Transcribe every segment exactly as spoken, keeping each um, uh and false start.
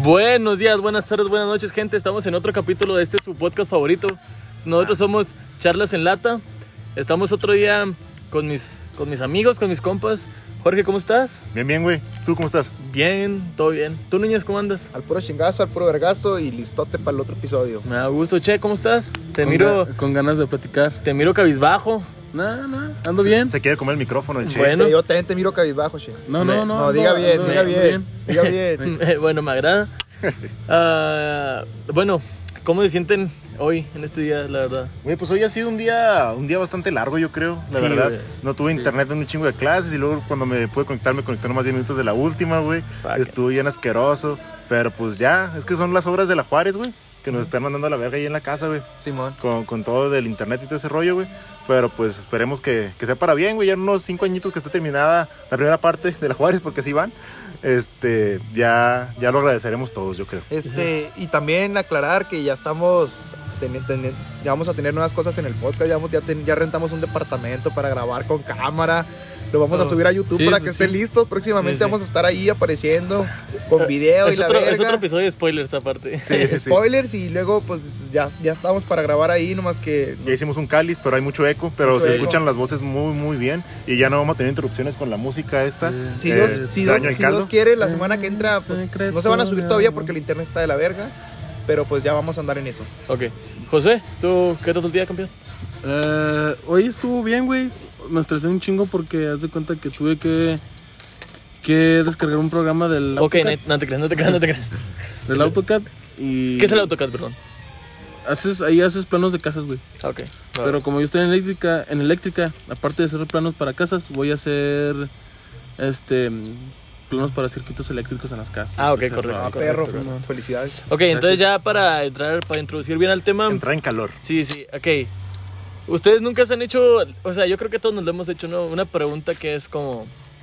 Buenos días, buenas tardes, buenas noches, gente. Estamos en otro capítulo de este su podcast favorito. Nosotros somos Charlas en Lata. Estamos otro día con mis, con mis amigos, con mis compas. Jorge, ¿cómo estás? Bien, bien, güey. ¿Tú cómo estás? Bien, todo bien. ¿Tú, Núñez, cómo andas? Al puro chingazo, al puro vergazo y listote para el otro episodio. Me da gusto. Che, ¿cómo estás? Te con miro... Ga con ganas de platicar. Te miro cabizbajo. No, no, ando se, bien. Se quiere comer el micrófono, el che. Bueno. Yo también te miro cabizbajo, che. No, no, no. No, diga bien, ando, diga ando bien, diga bien. Bueno, me agrada. Uh, bueno, ¿cómo se sienten hoy, en este día, la verdad? Güey, pues hoy ha sido un día un día bastante largo, yo creo, la Sí, verdad. Güey. No tuve Sí. internet en un chingo de clases y luego cuando me pude conectar, me conectaron más diez minutos de la última, güey. Estuvo bien asqueroso, pero pues ya, es que son las obras de la Juárez, güey, que nos están mandando a la verga ahí en la casa, güey. Simón. Con, con todo del internet y todo ese rollo, güey. Pero pues esperemos que, que sea para bien, güey. Ya en unos cinco añitos que esté terminada la primera parte de la Juárez, porque así van. Este, ya, ya lo agradeceremos todos, yo creo. Este, y también aclarar que ya estamos, ten, ten, ya vamos a tener nuevas cosas en el podcast, ya, vamos, ya, ten, ya rentamos un departamento para grabar con cámara. Lo vamos oh. a subir a YouTube sí, para que pues estén sí. listos. Próximamente sí, sí. vamos a estar ahí apareciendo con video es y la otro, verga. Es otro episodio de spoilers aparte. Sí, sí, spoilers sí. Y luego pues ya, ya estamos para grabar ahí, nomás que... Nos... Ya hicimos un cáliz, pero hay mucho eco, pero mucho se eco. escuchan las voces muy, muy bien. Y ya no vamos a tener interrupciones con la música esta. Si eh, Dios, si Dios, si Dios quiere, la semana que entra pues no se van a subir todavía porque el internet está de la verga. Pero pues ya vamos a andar en eso. Ok. Josué, ¿tú qué tal tu día, campeón? Uh, hoy estuvo bien, güey. Me estresé un chingo porque haz de cuenta que tuve que que descargar un programa del Ok, AutoCAD. no te creas, no te creas, no te creas. Del AutoCAD y... ¿Qué es el AutoCAD, perdón? Haces, ahí haces planos de casas, güey. Ok. Pero vale. Como yo estoy en eléctrica, en eléctrica, aparte de hacer planos para casas, voy a hacer este planos para circuitos eléctricos en las casas. Ah, ok, pues, correcto. Ah, correcto, perro, correcto. felicidades. Ok, entonces ya para entrar, para introducir bien al tema. Entrar en calor. Sí, sí, ok. Ustedes nunca se han hecho, o sea, yo creo que todos nos lo hemos hecho, ¿no? Una pregunta que es como,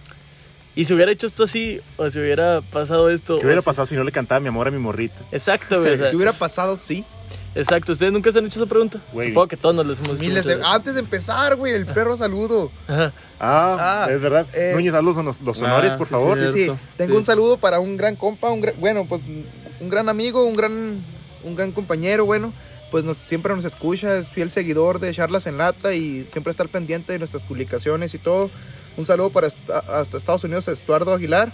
¿y si hubiera hecho esto así? ¿O si hubiera pasado esto? ¿Qué hubiera si... pasado si no le cantaba mi amor a mi morrita? Exacto, güey. O sea, ¿Qué hubiera pasado sí? Exacto, ¿ustedes nunca se han hecho esa pregunta? Wey. Supongo que todos nos las hemos Miles hecho. de... Antes de empezar, güey, el perro saludo. Ajá. Ah, Ah, es verdad. eh, Núñez, haz los, los honores, ah, por sí, favor. Sí, sí. Cierto. Tengo Sí. un saludo para un gran compa, un gran, bueno, pues un gran amigo, un gran, un gran compañero, bueno, pues nos, siempre nos escucha, es fiel seguidor de Charlas en Lata y siempre está al pendiente de nuestras publicaciones y todo. Un saludo para hasta Estados Unidos a Estuardo Aguilar,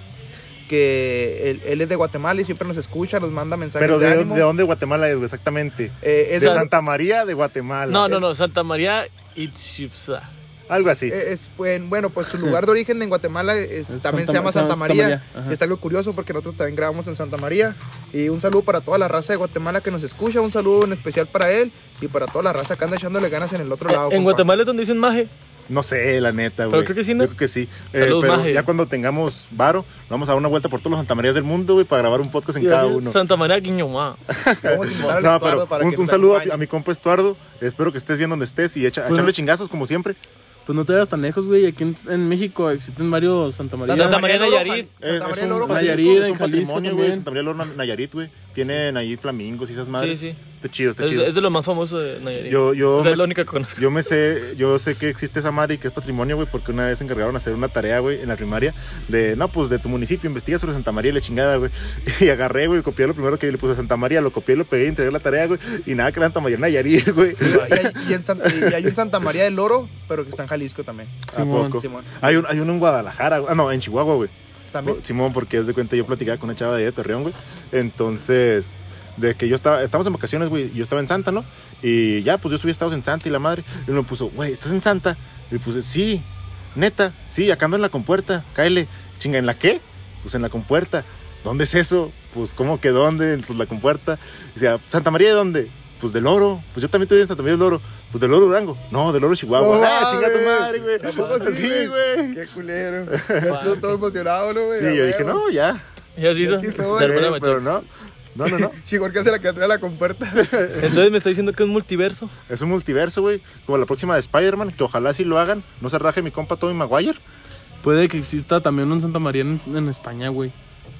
que él, él es de Guatemala y siempre nos escucha, nos manda mensajes Pero de, de, ánimo. ¿de dónde Guatemala es, exactamente? Eh, es de San- Santa María de Guatemala. No, no, Es no, Santa María Ixchipsa. Algo así. Eh, Es, bueno, pues su lugar de origen en Guatemala es, Es también Santa- se llama Santa, Santa María. María, ajá. Está algo curioso porque nosotros también grabamos en Santa María. Y un saludo para toda la raza de Guatemala que nos escucha. Un saludo en especial para él y para toda la raza que anda echándole ganas en el otro lado. En compa. Guatemala es donde dicen maje. No sé, la neta, güey. Pero creo que sí, ¿no? Yo creo que sí. Eh, Saludos, pero maje. ya cuando tengamos varo, vamos a dar una vuelta por todos los Santa Marías del mundo, güey, para grabar un podcast en cada uno. Santa María Guiñomá. Vamos a invitar al No, Estuardo pero para un, que un nos saludo a, acompañe. a mi compa Estuardo. Espero que estés bien donde estés y echa, a Pues- echarle chingazos como siempre. Pues no te vayas tan lejos, güey. Aquí en, en México existen varios Santa María. Santa María del Oro, Nayarit. Santa Es, María es del un, Oro, Nayarit, Jalisco, es en un Jalisco patrimonio, güey. también. Santa María del Oro, Nayarit, güey. Tienen ahí flamingos y esas madres. Sí, sí. Está chido, está Es, chido. es de lo más famoso de Nayarit. Yo, yo, o sea, es me, la única que conozco. yo me sé, yo sé que existe esa madre y que es patrimonio, güey, porque una vez se encargaron de hacer una tarea, güey, en la primaria, de, no, pues de tu municipio, investiga sobre Santa María y la chingada, güey. Y agarré, güey, copié lo primero que le puse a Santa María, lo copié, lo pegué y entregué la tarea, güey. Y nada, que era Santa María Nayarit, güey. Sí, y, hay, y, en Santa- y hay un Santa María del Oro, pero que está en Jalisco también. ¿A Simón, poco? Simón. Hay, un, hay uno en Guadalajara, güey. Ah, no, en Chihuahua, güey. También. Simón, porque es de cuenta, yo platicaba con una chava de ahí de Torreón, güey. Entonces, de que yo estaba, estábamos en vacaciones, güey, y yo estaba en Santa, ¿no? Y ya, pues yo subí estados en Santa y la madre. Y me puso, güey, ¿estás en Santa? Y le puse, sí, neta, sí, acá ando en la compuerta, cáele. Chinga, ¿en la qué? Pues en la compuerta. ¿Dónde es eso? Pues, ¿cómo que dónde? Pues la compuerta. Y decía, ¿Santa María de dónde? Pues del Oro. Pues yo también estoy en Santa María del Oro. Pues del Oro Durango. No, del Oro Chihuahua. No, ¡Ah, chinga tu mames. madre, güey! Tampoco así, Sí, güey. Qué culero. Yo todo emocionado, ¿no, güey? Sí, yo dije, no, ya. Ya se hizo. Aquí soy. De hermana Eh, macho. pero no. No, no, no. Chigor que hace la que atrae a la compuerta. Entonces me está diciendo que es un multiverso. Es un multiverso, güey. Como la próxima de Spider-Man, que ojalá sí lo hagan. No se raje mi compa Tobey Maguire. Puede que exista también un Santa María en, en España, güey.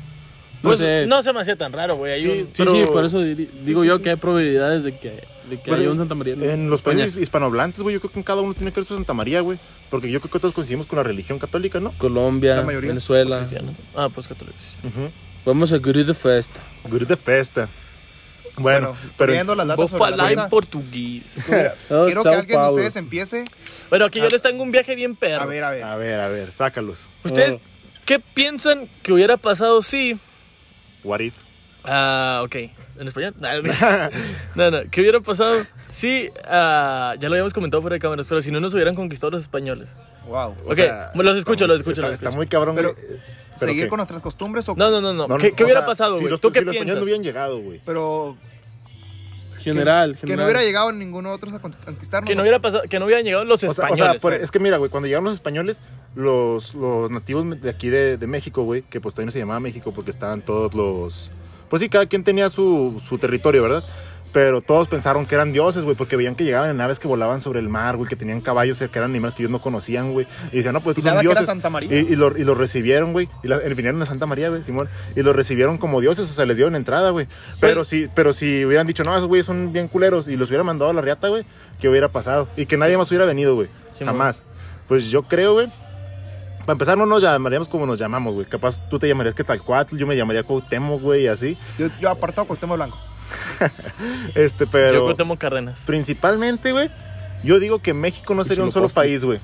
No Pues sé. no se me hacía tan raro, güey. Hay Sí, un- Sí, pero- sí, por eso di- digo sí, yo sí. que hay probabilidades de que, de que Pues, haya un Santa María en, En los España. países hispanohablantes, güey, yo creo que en cada uno tiene que ver su Santa María, güey. Porque yo creo que todos coincidimos con la religión católica, ¿no? Colombia, La mayoría. Venezuela. cristiano. Ah, pues católicos. Ujú. Vamos a Guri de Festa. Guri de festa. Bueno, pero poniendo las Vos datas sobre la falar en mesa, portugués. Oh, quiero que Sao alguien de Paulo. ustedes empiece. Bueno, aquí yo les tengo un viaje bien perro. A ver, a ver. a ver, a ver, sácalos. ¿Ustedes Oh. qué piensan que hubiera pasado si... What if? Ah, ok. ¿En español? No, no. ¿Qué hubiera pasado si... ah, ya lo habíamos comentado fuera de cámaras, pero si no nos hubieran conquistado los españoles? Wow. O Ok, sea, los escucho, está- los escucho, Está, los está escucho. muy cabrón, Pero, güey. ¿Pero ¿seguir qué? con nuestras costumbres o...? No, no, no, no. No, ¿Qué, no, qué o hubiera sea, pasado, si güey? los- ¿Tú si qué los españoles piensas? no hubieran llegado, güey. Pero... General, Que, que general. no hubiera llegado ninguno otro a con- conquistarnos. Que no hubiera pasado, que no hubieran llegado los O sea, o españoles. sea, por- güey. es que mira, güey, cuando llegaron los españoles, los, los nativos de aquí de, de México, güey, que pues todavía no se llamaba México porque estaban todos los... Pues sí, cada quien tenía su, su territorio, ¿verdad? Pero todos pensaron que eran dioses, güey, porque veían que llegaban en naves que volaban sobre el mar, güey, que tenían caballos, que eran animales que ellos no conocían, güey. Y decían, no, pues Y estos son nada que era dioses. Santa María. Y, y, lo, y los recibieron, güey. Y la, vinieron a Santa María, güey, Simón. Y los recibieron como dioses, o sea, les dieron entrada, güey. Pero, si, pero si hubieran dicho, no, esos güeyes son bien culeros, y los hubieran mandado a la riata, güey, ¿qué hubiera pasado? Y que nadie más hubiera venido, güey. Simón. Jamás. Pues yo creo, güey. Para empezar, no nos llamaríamos como nos llamamos, güey. Capaz tú te llamarías Quetzalcóatl, yo me llamaría Cuauhtémoc, güey, y así. Yo, yo apartado con el tema blanco. Este, Yo pero... Cuauhtémoc Cárdenas. Principalmente, güey, yo digo que México no Y sería un Chilopochtli. solo país, güey.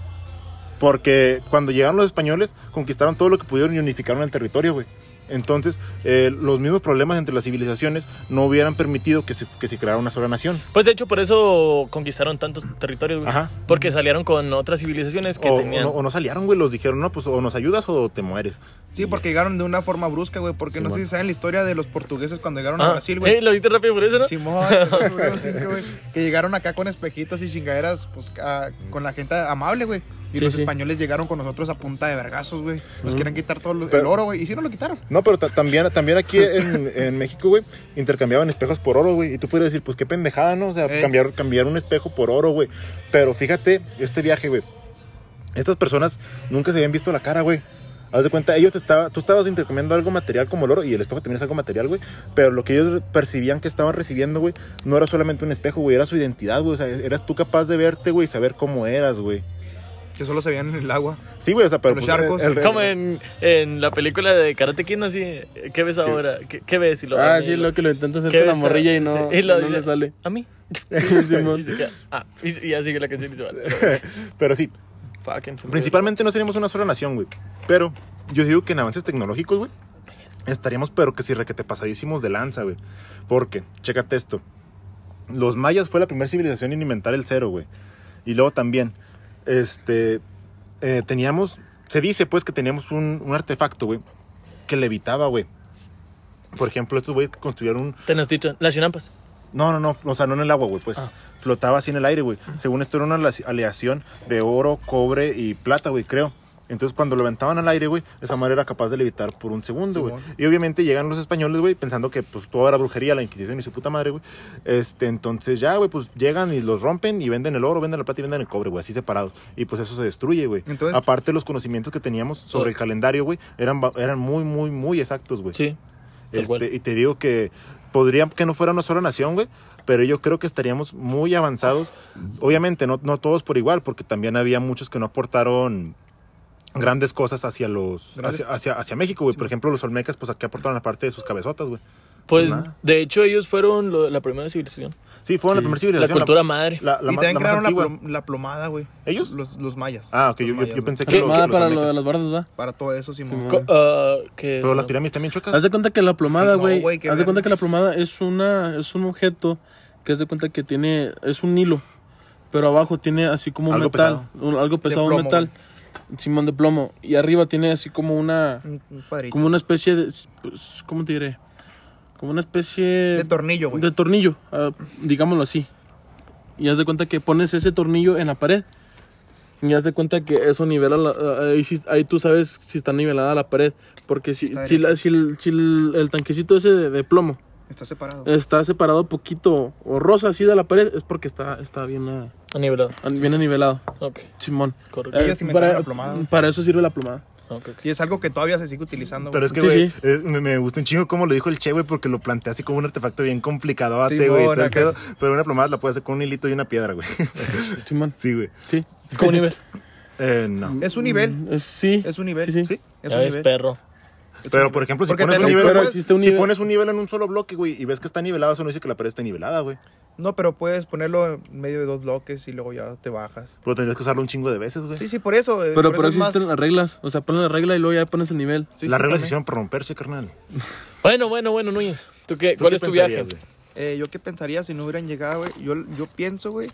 Porque cuando llegaron los españoles, conquistaron todo lo que pudieron y unificaron el territorio, güey. Entonces, eh, los mismos problemas entre las civilizaciones no hubieran permitido que se, que se creara una sola nación. Pues de hecho por eso conquistaron tantos territorios, güey. Ajá. Porque salieron con otras civilizaciones que O, tenían... o no, o no salieron, güey, los dijeron, no, pues o nos ayudas o te mueres. Sí, porque llegaron de una forma brusca, güey. Porque no Simón. sé si saben la historia de los portugueses cuando llegaron Ah, a Brasil, güey. eh, ¿Lo viste rápido por eso, no? Simón, güey, que llegaron acá con espejitos y chingaderas, pues a- con la gente amable, güey. Y Sí, los sí. españoles llegaron con nosotros a punta de vergazos, güey. Nos Ujú. quieren quitar todo lo- Pero- el oro, güey. Y sí nos lo quitaron. No, pero ta- también, también aquí en, en México, güey, intercambiaban espejos por oro, güey. Y tú podrías decir, pues qué pendejada, ¿no? O sea, Eh. cambiar, cambiar un espejo por oro, güey. Pero fíjate, este viaje, güey. Estas personas nunca se habían visto la cara, güey. Haz de cuenta, ellos te estaba, tú estabas intercambiando algo material como el oro y el espejo también es algo material, güey. Pero lo que ellos percibían que estaban recibiendo, güey, no era solamente un espejo, güey, era su identidad, güey. O sea, eras tú capaz de verte, güey, y saber cómo eras, güey. Que solo se veían en el agua. Sí, güey, o sea, pero... Los pues, charcos. el- el- Como en, en la película de Karate Kid, ¿no? Así, ¿qué ves ahora? ¿Qué, qué ves? Y lo Ah, ven sí, y lo que lo intenta hacer ¿qué con la ves? morrilla y no, Sí, y lo no le dice, sale. ¿a mí? Simón. Y se queda, ah, y, y ya sigue la canción y se va. Pero, Pero sí, fucking, se me principalmente no seríamos una sola nación, güey. Pero yo digo que en avances tecnológicos, güey, estaríamos, pero que si requete pasadísimos de lanza, güey. Porque, chécate esto. Los mayas fue la primera civilización en inventar el cero, güey. Y luego también, este, eh, teníamos, se dice pues que teníamos un, un artefacto, güey, que levitaba, güey. Por ejemplo, estos güeyes que construyeron un, Tenochtitlan, las chinampas. no, no, no, o sea, no en el agua, güey, pues Ah. flotaba así en el aire, güey. Según esto era una ale- aleación de oro, cobre y plata, güey, creo. Entonces cuando lo aventaban al aire, güey, esa madre era capaz de levitar por un segundo, güey. Simón. Y obviamente llegan los españoles, güey, pensando que pues todo era brujería, la Inquisición y su puta madre, güey. Este, entonces ya, güey, pues llegan y los rompen y venden el oro, venden la plata y venden el cobre, güey, así separados. Y pues eso se destruye, güey. Entonces- Aparte los conocimientos que teníamos sobre el calendario, güey, eran, ba- eran muy, muy, muy exactos, güey. Sí. tal cual. Este, y te digo que podría que no fuera una sola nación, güey, pero yo creo que estaríamos muy avanzados. Obviamente, no, no todos por igual, porque también había muchos que no aportaron grandes cosas hacia los Grandes- hacia, hacia, hacia México, güey. Por ejemplo, los olmecas, pues aquí aportaron la parte de sus cabezotas, güey. Pues, nada. de hecho, ellos fueron lo- la primera civilización. Sí, fueron Sí. la primera La civilización. cultura madre. La, la y ma- también la más crearon la, antigua. plom- la plomada, güey. ¿Ellos? Los, los mayas. Ah, ok, Los yo, yo, mayas, yo güey. pensé que ¿Qué? los, Plomada los para lo olmecas. de las bardas, ¿verdad? Para todo eso, Simón. Simón. Co- ah, que, Pero las pirámides también chocas. Haz de cuenta que la plomada, No, güey. güey, qué haz de verga. cuenta que la plomada es una es un objeto que haz de cuenta que tiene es un hilo, pero abajo tiene así como un Algo metal, un- algo pesado, un plomo, metal, Simón de plomo, y arriba tiene así como una Un, un cuadrito. como una especie de pues, ¿cómo te diré? Como una especie De tornillo, güey. de tornillo, ah, digámoslo así. Y haz de cuenta que pones ese tornillo en la pared. Y haz de cuenta que eso nivela la, ah, ahí, sí- ahí tú sabes si está nivelada la pared, porque si Está si, la- si el, si el- el tanquecito ese de, de plomo Está separado. está separado poquito o rosa así de la pared, es porque está está bien ah, nivelado. bien nivelado. Ok, Simón. correcto. Eh, Ellos inventaron para, la plomada. para eso sirve la plomada. Ok, ok. Y es algo que todavía se sigue utilizando, Pero güey. es que, Sí, güey, sí. es- me, me gusta un chingo como lo dijo el Che, güey, porque lo plantea así como un artefacto bien complicado, Sí, güey. y todo el acá. pedo. Pero una plomada la puedes hacer con un hilito y una piedra, güey. Simón. Sí, güey. Sí. Es como un nivel. Eh, no. Es un nivel. Mm, es- sí. Es un nivel. Sí, sí. Sí. Es Ya un ves, nivel. perro. Pero, por ejemplo, si Porque pones, te un lo- nivel, pero güey, existe un si nivel- pones un nivel en un solo bloque, güey, y ves que está nivelado, eso no dice que la pared está nivelada, güey. No, pero puedes ponerlo en medio de dos bloques y luego ya te bajas. Pero tendrías que usarlo un chingo de veces, güey. Sí, sí, por eso. eh, Pero, por pero eso es existen más- las reglas. O sea, pones la regla y luego ya pones el nivel. Sí, Las sí, reglas se también. hicieron para romperse, carnal. Bueno, bueno, bueno, Núñez. ¿Tú qué, ¿Tú ¿Cuál qué es tu viaje? pensarías, güey? Eh, yo qué pensaría si no hubieran llegado, güey. Yo, yo pienso, güey,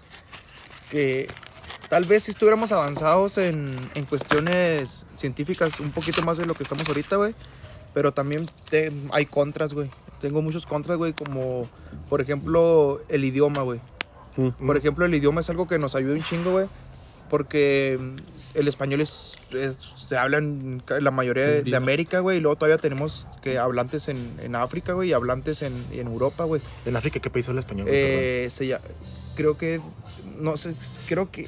que tal vez si estuviéramos avanzados en, en cuestiones científicas un poquito más de lo que estamos ahorita, güey. Pero también te- hay contras, güey. Tengo muchos contras, güey, como, por ejemplo, el idioma, güey. Mm. Por ejemplo, el idioma es algo que nos ayuda un chingo, güey. Porque mm, el español es, es- se habla en ca- la mayoría de, Es de vida. América, güey. Y luego todavía tenemos que hablantes en, en África, güey. Y hablantes en, en Europa, güey. En África, ¿qué país habla español, güey? Eh, se lla- creo que, no sé, creo que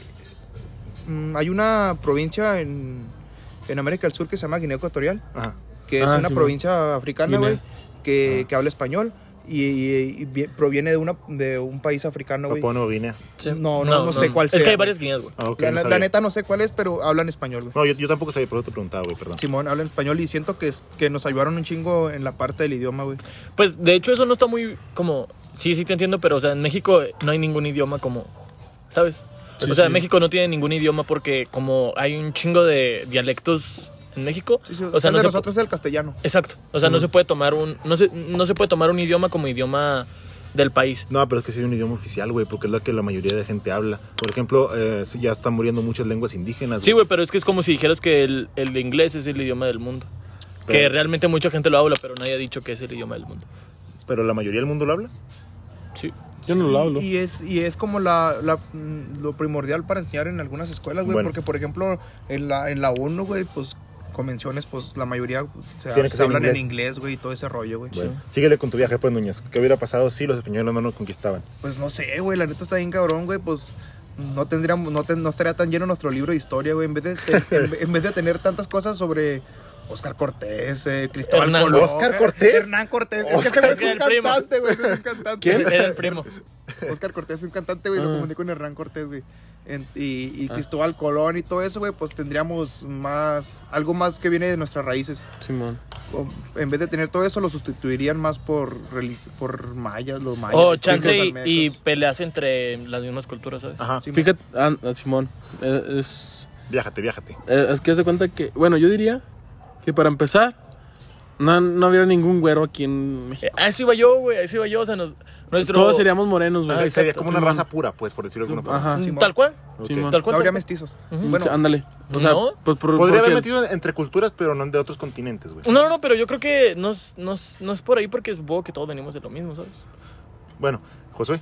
mm, hay una provincia en, en América del Sur que se llama Guinea Ecuatorial, Perdón. Ajá. que es Ah, una sí, provincia africana, Guinea. güey, que, Ah. que habla español y, y- y vi- proviene de, una, de un país africano, güey. Papua Nueva Guinea. Sí. No, no, no sé cuál Es sea, que hay güey. varias guineas, güey. Ah, ok, La, no la- la sabía. neta no sé cuál es, pero hablan español, güey. No, yo, yo tampoco sabía, por eso te preguntaba, güey, perdón. Simón habla español y siento que, es- que nos ayudaron un chingo en la parte del idioma, güey. Pues de hecho eso no está muy como... Sí, sí te entiendo, pero o sea, en México no hay ningún idioma como... ¿Sabes? Sí, o sea, sí. México no tiene ningún idioma porque como hay un chingo de dialectos en México, Sí, sí, o sea, el no de se nosotros es el castellano. Exacto. O sea, no se puede tomar un no se no se puede tomar un idioma como idioma del país. No, pero es que sí es un idioma oficial, güey, porque es la que la mayoría de gente habla. Por ejemplo, eh, sí, ya están muriendo muchas lenguas indígenas. Sí, güey, pero es que es como si dijeras que el, el inglés es el idioma del mundo. Que Pero- realmente mucha gente lo habla, pero nadie ha dicho que es el idioma del mundo. Pero la mayoría del mundo lo habla. Sí. Yo no lo hablo. Y es, y es como la, la- mm, lo primordial para enseñar en algunas escuelas, güey. Bueno. Porque, por ejemplo, en la, en la ONU, güey, pues convenciones, pues la mayoría se, Tiene que se ser hablan inglés. en inglés, güey, y todo ese rollo, güey. Bueno, síguele con tu viaje, pues, Núñez. ¿Qué hubiera pasado si los españoles no nos conquistaban? Pues no sé, güey, la neta está bien cabrón, güey, pues no tendríamos, no, ten- no estaría tan lleno nuestro libro de historia, güey. En vez de, te- en, en vez de tener tantas cosas sobre Oscar Cortés, eh, Cristóbal Hernán. Colón. ¿Oscar eh, Cortés? Hernán Cortés. Es que ese Oscar, güey es es un el primo. cantante, güey. ese Es un cantante. ¿Quién? Era el primo. Oscar Cortés es un cantante, güey, lo Ah. confundí con Hernán Cortés, güey. En- y, y Cristóbal Colón y todo eso, güey, pues tendríamos más, algo más que viene de nuestras raíces. Simón. O, en vez de tener todo eso, lo sustituirían más por, reli- por mayas, los mayas. O los chance y, olmecas. y peleas entre las mismas culturas, ¿sabes? Ajá. Sí, Fíjate, ah, ah, Simón, eh, es, Viájate, viájate. eh, es que haz de cuenta que, bueno, yo diría que para empezar, no, no habría ningún güero aquí en México. Eh, A eso iba yo, güey, a eso iba yo, o sea, nos, nuestro... Todos seríamos morenos, Ah, güey. Sería exacto, como una Simón. raza pura, pues, por decirlo de alguna forma. Ajá. Mm, Simón. Tal cual, Ok. Simón. tal cual. No habría tal cual. mestizos. Ujú. Bueno, Sí, ándale. O sea, No. pues por, Podría porque- haber metido entre culturas, pero no de otros continentes, güey. No, no, pero yo creo que no es, no, es, no es por ahí porque supongo que todos venimos de lo mismo, ¿sabes? Bueno, Josué.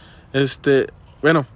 Este, bueno,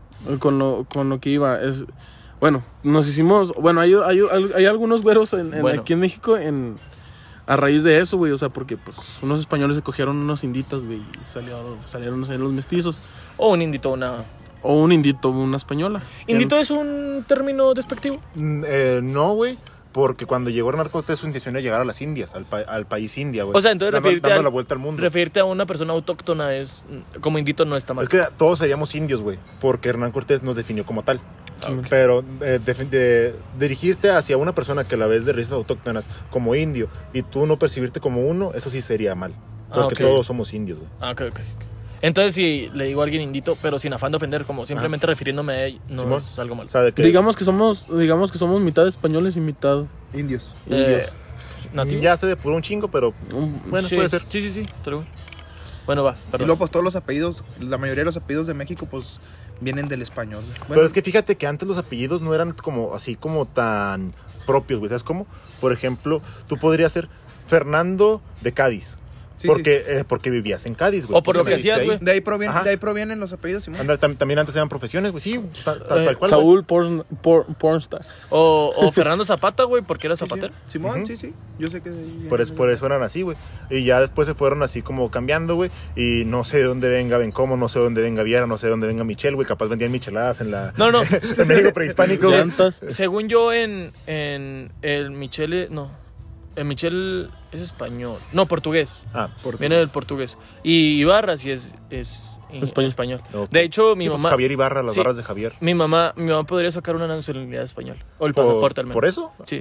con lo, con lo que iba, es, bueno, nos hicimos, bueno, hay, hay, hay algunos güeros en, en- Bueno. aquí en México en, a raíz de eso, güey, o sea, porque pues unos españoles se cogieron unos inditas, güey, y salió, salieron no sé, los mestizos, O un indito, una... o un indito, una española. ¿Indito es un término despectivo? Mm, eh, no, güey. Porque cuando llegó Hernán Cortés, su intención era llegar a las Indias, al, pa- al país India, güey. O sea, entonces dando, referirte dando al- la vuelta al mundo. Referirte a una persona autóctona es... Como indito no está mal. Es que todos seríamos indios, güey. Porque Hernán Cortés nos definió como tal. Ah, ok. Pero eh, de, de- dirigirte hacia una persona que la ves de raíces autóctonas como indio y tú no percibirte como uno, eso sí sería mal. Porque Ah, ok. todos somos indios, güey. Ah, ok, ok. ok. Entonces si le digo a alguien indito, pero sin afán de ofender, como simplemente refiriéndome a él, no Simón. es algo malo. O sea, de que Digamos que somos, digamos que somos mitad españoles y mitad indios. Eh, ¿Nativo? ya se depuró un chingo, pero un- bueno, Sí, puede ser. Sí, sí, sí. te lo- Bueno, va, Y perdón. luego, pues todos los apellidos, la mayoría de los apellidos de México, pues vienen del español. güey. Bueno, Pero es que fíjate que antes los apellidos no eran como así como tan propios, güey. ¿Sabes cómo? Por ejemplo, tú podrías ser Fernando de Cádiz. sí, porque, eh, porque vivías en Cádiz, güey. O por Tú lo que naciste hacías, ahí. güey. sí. De ahí, provienen, Ajá. de ahí provienen los apellidos, Simón. Anda, tam- también antes eran profesiones, güey. Sí, tal, tal, Eh, tal cual. güey. Saúl porn, por- pornstar. O, o Fernando Zapata, güey, porque era Sí, sí. zapatero. Simón, Ujú. sí, sí. Yo sé que... de ahí Por, es- viene. por eso eran así, güey. Y ya después se fueron así como cambiando, güey. Y no sé de dónde venga Bencomo, no sé de dónde venga Viera, no sé de dónde venga Michelle, güey. Capaz vendían micheladas en la No, no. en México prehispánico, güey. Llantas. Según yo, en, en el Michele. No. El Michel es español. No, portugués. Ah, por Viene del portugués. Y Ibarra sí es, es en Español. español. Ok. De hecho, mi Sí, pues, mamá. Javier Ibarra, las Sí. barras de Javier. Mi mamá, mi mamá podría sacar una nacionalidad española. O el Por- pasaporte al menos. ¿Por eso? Sí.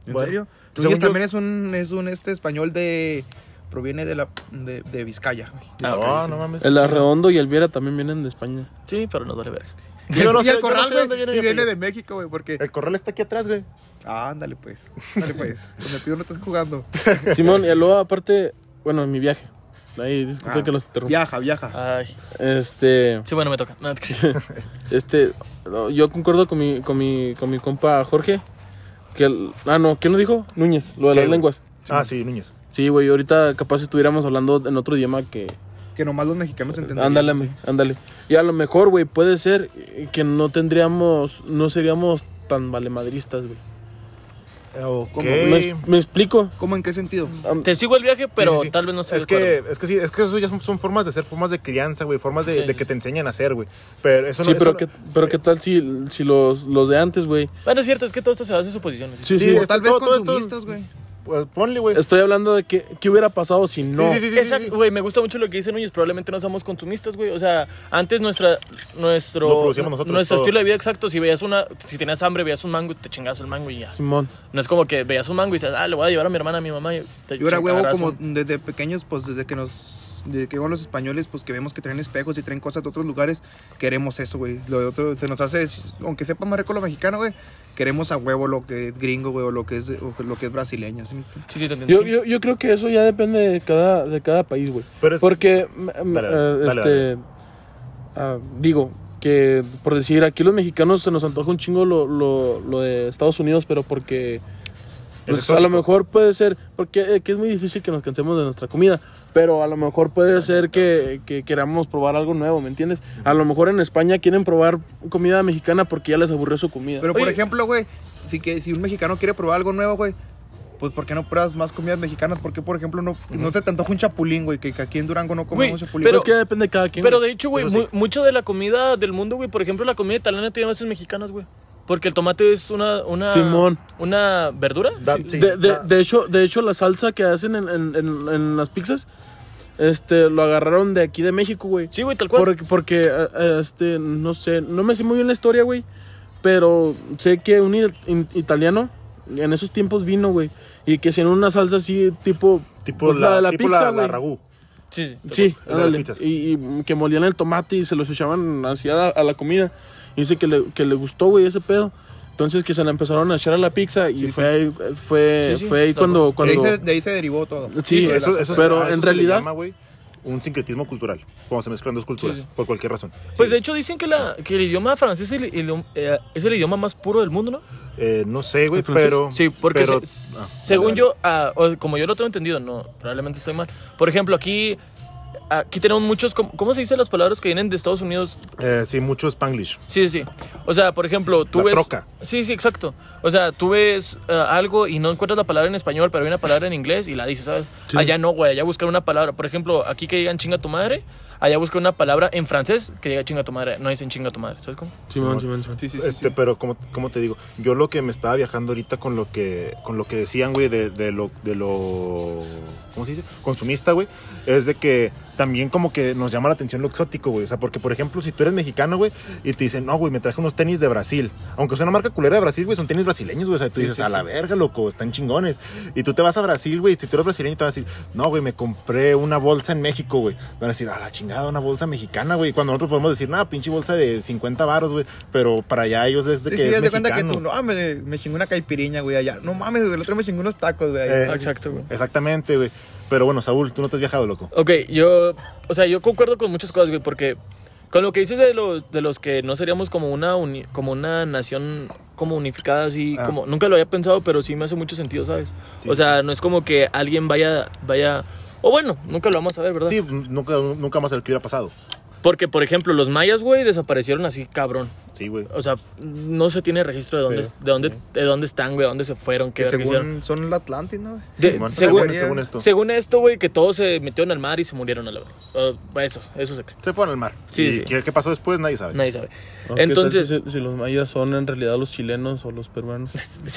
¿En Bueno, serio? según Núñez yo- también es un, es un este español de... Proviene de la de, de Vizcaya. güey. De Ah, Vizcaya, no, sí. no mames. El Arredondo y el Viera también vienen de España. Sí, pero no vale ver. Yo no y sé, el yo no corral, sé güey, dónde viene sí mi viene apellido. de México, güey, porque... El corral está aquí atrás, güey. Ah, ándale, pues. Ándale, pues. Con el pido no estás jugando. Simón, y luego aparte, bueno, en mi viaje. Ahí, disculpe Ah, que los interrumpa. Viaja, viaja. Ay. Este, Sí, bueno, me toca. No, te creas. este, no, yo concuerdo con mi, con mi, con mi compa Jorge. Que el- ah, no, ¿quién lo dijo? Núñez, lo de ¿Qué, las güey? lenguas. Ah, sí, Núñez. Sí, güey, ahorita capaz estuviéramos hablando en otro idioma que... Que nomás los mexicanos entienden. Ándale, ame, ándale. Y a lo mejor, güey, puede ser que no tendríamos, no seríamos tan valemadristas, güey. Ok. ¿Cómo? ¿Me, me explico? ¿Cómo en qué sentido? Te sigo el viaje, pero Sí, sí, sí. tal vez no estoy es de acuerdo. que, es que sí, es que eso ya son, son formas de ser, formas de crianza, güey, formas de, Sí. de que te enseñan a hacer, güey. Pero eso no Sí, pero, eso ¿qué, no- pero qué tal si, si los, los de antes, güey? Bueno, es cierto, es que todo esto se basa en suposiciones. Sí, Sí, sí. O es tal que vez todo- todo esto- consumistas, güey. Pues ponle, güey. Estoy hablando de que, qué hubiera pasado si no. Sí, sí, sí, sí, sí, Exacto, sí. güey, me gusta mucho lo que dice Núñez. Probablemente no somos consumistas, güey. O sea, antes nuestra, nuestro, Lo producíamos nosotros nuestro todo. estilo de vida exacto. Si veías una, si tenías hambre, veías un mango y te chingas el mango y ya. Simón. No es como que veías un mango y dices, ah, le voy a llevar a mi hermana, a mi mamá. Y te Yo era huevo chingarás como un- desde pequeños, pues desde que nos... Desde que van los españoles, pues que vemos que traen espejos y traen cosas de otros lugares, queremos eso, güey. Lo de otro, se nos hace, aunque sepa más rico lo mexicano, güey, queremos a huevo lo que es gringo, güey, o lo que es, o lo que es brasileño, ¿sí? Sí, sí, te entiendo. Yo, yo, yo creo que eso ya depende de cada, de cada país, güey. Pero es- Porque, m- m- Dale, eh, dale, este, ah, digo, que por decir, aquí los mexicanos se nos antoja un chingo lo, lo, lo de Estados Unidos, pero porque... Pues, exótico. a lo mejor puede ser, porque eh, que es muy difícil que nos cansemos de nuestra comida, pero a lo mejor puede ser que, que queramos probar algo nuevo, ¿me entiendes? A lo mejor en España quieren probar comida mexicana porque ya les aburrió su comida. Pero por Oye. ejemplo, güey, si, que, si un mexicano quiere probar algo nuevo, güey, pues ¿por qué no pruebas más comidas mexicanas? ¿Por qué, por ejemplo, no, no se te antoja un chapulín, güey? Que, que aquí en Durango no comemos Güey, chapulín. pero pero- es que ya depende de cada quien. Pero güey. de hecho, güey, Eso mu- sí. mucho de la comida del mundo, güey, por ejemplo, la comida italiana tiene bases mexicanas, güey. Porque el tomate es una, una, Simón. una verdura. Da- Sí. sí. de, de, da- de hecho, de hecho, la salsa que hacen en, en, en, en las pizzas, este, lo agarraron de aquí de México, güey. Sí, güey, tal cual. Porque, porque, eh, eh, este, no sé, no me sé muy bien la historia, güey. Pero sé que un i- in- italiano en esos tiempos vino, güey. Y que hacían una salsa así, tipo, tipo pues, la, de la tipo pizza, la, la güey. ragú. Sí, sí. Sí, de las ándale. pizzas. Y, y que molían el tomate y se los echaban así a la, a la comida. Y dice que le, que le gustó, güey, ese pedo. Entonces que se la empezaron a echar a la pizza y Sí, fue ahí, fue, Sí, sí, fue ahí está cuando... de, ahí cuando se, de ahí se derivó todo. sí, Sí, eso, eso, pero a eso en se le realidad... llama, güey, un sincretismo cultural. Cuando se mezclan dos culturas, Sí, sí. por cualquier razón. Pues Sí. de hecho dicen que, la, que el idioma francés es el, el- eh, es el idioma más puro del mundo, ¿no? Eh, no sé, güey, ¿El francés? pero... Sí, porque pero- se- ah, según dale, yo, ah, o como yo lo tengo entendido, no, probablemente estoy mal. Por ejemplo, aquí, aquí tenemos muchos, ¿cómo, cómo se dicen las palabras que vienen de Estados Unidos? dale. Eh, sí, mucho Spanglish. Sí, sí. O sea, por ejemplo, tú La ves... troca. Sí, sí, exacto. O sea, tú ves ah, algo y no encuentras la palabra en español, pero hay una palabra en inglés y la dices, ¿sabes? Sí. Allá no, güey, allá buscar una palabra. Por ejemplo, aquí que digan chinga tu madre, allá buscar una palabra en francés que diga chinga tu madre. No dicen chinga tu madre, ¿sabes cómo? Simón, Simón, Simón. Sí, sí, sí. Este, sí. pero como, como te digo, yo lo que me estaba viajando ahorita con lo que, con lo que decían, güey, de, de lo, de lo, ¿cómo se dice? Consumista, güey, es de que también como que nos llama la atención lo exótico, güey. O sea, porque por ejemplo, si tú eres mexicano, güey, y te dicen, no, güey, me traje unos tenis de Brasil, aunque sea una marca culera de Brasil, güey, son tenis brasileños, güey. O sea, tú dices, sí, a sí. la verga, loco, están chingones. Y tú te vas a Brasil, güey, y si tú eres brasileño, te van a decir, no, güey, me compré una bolsa en México, güey. Van a decir, a la chingada, una bolsa mexicana, güey. Cuando nosotros podemos decir, no, pinche bolsa de cincuenta varos, güey. Pero para allá ellos es de Sí, que sí, es haz de cuenta que mexicano. tú, no, me, me chingó una caipiriña, güey, allá. No mames, güey, el otro me chingó unos tacos, güey. Eh, allá. Exacto, güey. Exactamente, güey. Pero bueno, Saúl, tú no te has viajado, loco. Ok, yo, o sea, yo concuerdo con muchas cosas, güey, porque con lo que dices de los, de los que no seríamos como una, uni- como una nación como unificada, así, Ah. como, nunca lo había pensado, pero sí me hace mucho sentido, ¿sabes? Sí. O sea, no es como que alguien vaya, vaya, o bueno, nunca lo vamos a ver, ¿verdad? Sí, nunca, nunca vamos a ver qué hubiera pasado. Porque, por ejemplo, los mayas, güey, desaparecieron así, cabrón. Sí, güey. O sea, no se tiene registro de dónde, Sí. de dónde, de dónde están, güey, de dónde se fueron, qué Que verga hicieron. según son el Atlantis, ¿no? De- Simón, según, según, según esto. según esto, güey, que todos se metieron al mar y se murieron a la vez. Uh, eso, eso se cree. Se fueron al mar. Sí, ¿Y sí. ¿qué, qué pasó después? Nadie sabe. Nadie sabe. ¿No? ¿Qué Entonces, tal si, si los mayas son en realidad los chilenos o los peruanos?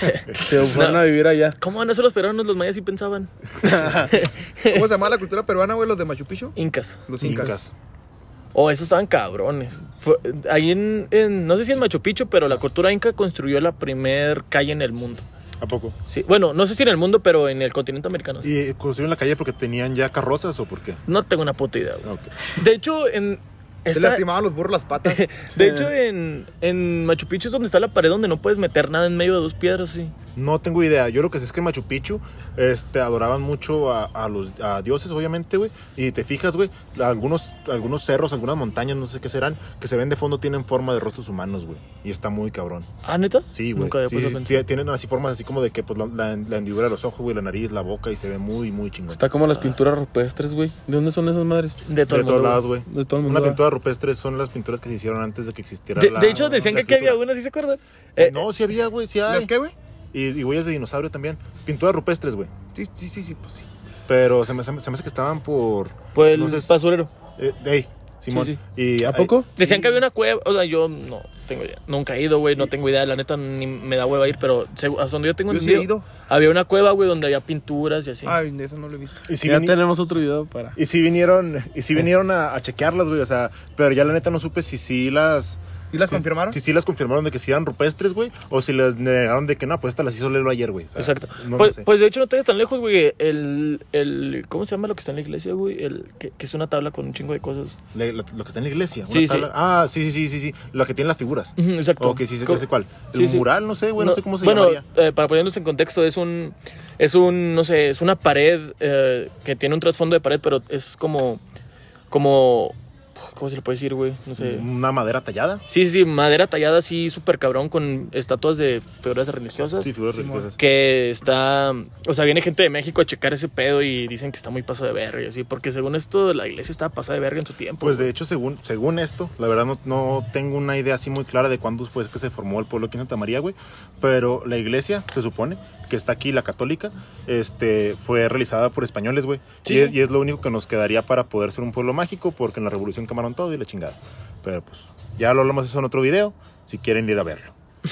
Se fueron No. a vivir allá. ¿cómo van a ser los peruanos? Los mayas sí pensaban. ¿Cómo se llama la cultura peruana, güey? Los de Machu Picchu. Incas. Los incas. Incas. Oh, esos estaban cabrones. Fue- ahí en, en- no sé si en Machu Picchu, pero la cultura inca construyó la primer calle en el mundo. ¿A poco? Sí, bueno, no sé si en el mundo, pero en el continente americano. Sí. ¿Y construyeron la calle porque tenían ya carrozas o por qué? No tengo una puta idea, güey. Ok. De hecho, en... Se esta- lastimaban los burros las patas. de hecho, en, en Machu Picchu es donde está la pared donde no puedes meter nada en medio de dos piedras, sí. No tengo idea. Yo lo que sé es que en Machu Picchu este, adoraban mucho a, a los a dioses, obviamente, güey. Y te fijas, güey, algunos, algunos cerros, algunas montañas, no sé qué serán, que se ven de fondo tienen forma de rostros humanos, güey. Y está muy cabrón. ¿Ah, neta? Sí, güey. Nunca había Sí, puesto sí, a sí, pensar. tienen así formas así como de que pues, la, la, la hendidura de los ojos, güey, la nariz, la boca, y se ve muy, muy chingón. Está como las pinturas rupestres, güey. ¿De dónde son esas madres? De todo de el todos mundo, lados, güey. güey. De todo el Una mundo. ¿verdad? pintura rupestre son las pinturas que se hicieron antes de que existiera De, la... de hecho, decían la que aquí había escritura. una, ¿sí se acuerdan? Eh, No, sí había, güey, sí hay. ¿Las qué, güey? Y, y huellas de dinosaurio también. Pinturas rupestres, güey. Sí, sí, sí, sí, pues sí. Pero se me, se me, se me hace que estaban por... Pues el no sé, basurero. Eh, hey, Simón. Sí, Y, ¿A ay, poco? Decían sí. que había una cueva, o sea, yo no tengo idea. Nunca he ido, güey, no tengo idea. La neta ni me da hueva ir, pero segu- hasta donde yo tengo Yo sí he entendido, ido. había una cueva, güey, donde había pinturas y así. Ay, de eso no lo he visto. Y sí, ya vini- tenemos otro video para... y sí vinieron, y sí vinieron a, a chequearlas, güey, o sea, pero ya la neta no supe si sí las... ¿Y las si- confirmaron? Si sí las confirmaron de que sí eran rupestres, güey, o si les negaron de que no, pues esta las hizo Lelo ayer, güey. o sea, Exacto. No, no pues, sé. pues de hecho no te vayas tan lejos, güey. El, el, ¿cómo se llama lo que está en la iglesia, güey? El, que, que es una tabla con un chingo de cosas. Le- lo, lo que está en la iglesia. una Sí, sí. tabla- Ah, sí, sí, sí, sí, sí. La que tiene las figuras. Ujú, exacto. Ok, sí, sí, Co- ya sé cuál. El Sí, sí. mural, no sé, güey, no, sé cómo se bueno, llamaría. eh, para ponerlos en contexto, es un, es un, no sé, es una pared eh, que tiene un trasfondo de pared, pero es como, como, ¿cómo se le puede decir, güey? No sé. Una madera tallada. Sí, sí, madera tallada así súper cabrón con estatuas de figuras religiosas. Sí, figuras Simón. religiosas. Que está, o sea, viene gente de México a checar ese pedo y dicen que está muy paso de verga y así, porque según esto la iglesia estaba pasada de verga en su tiempo. Pues de hecho, según, según esto, la verdad no, no tengo una idea así muy clara de cuándo fue que se formó el pueblo aquí en Santa María, güey. Pero la iglesia, se supone, que está aquí, la católica, este, fue realizada por españoles, güey. Sí, y, sí. es- y es lo único que nos quedaría para poder ser un pueblo mágico, porque en la revolución quemaron todo y la chingada. Pero pues, ya lo hablamos de eso en otro video, si quieren ir a verlo.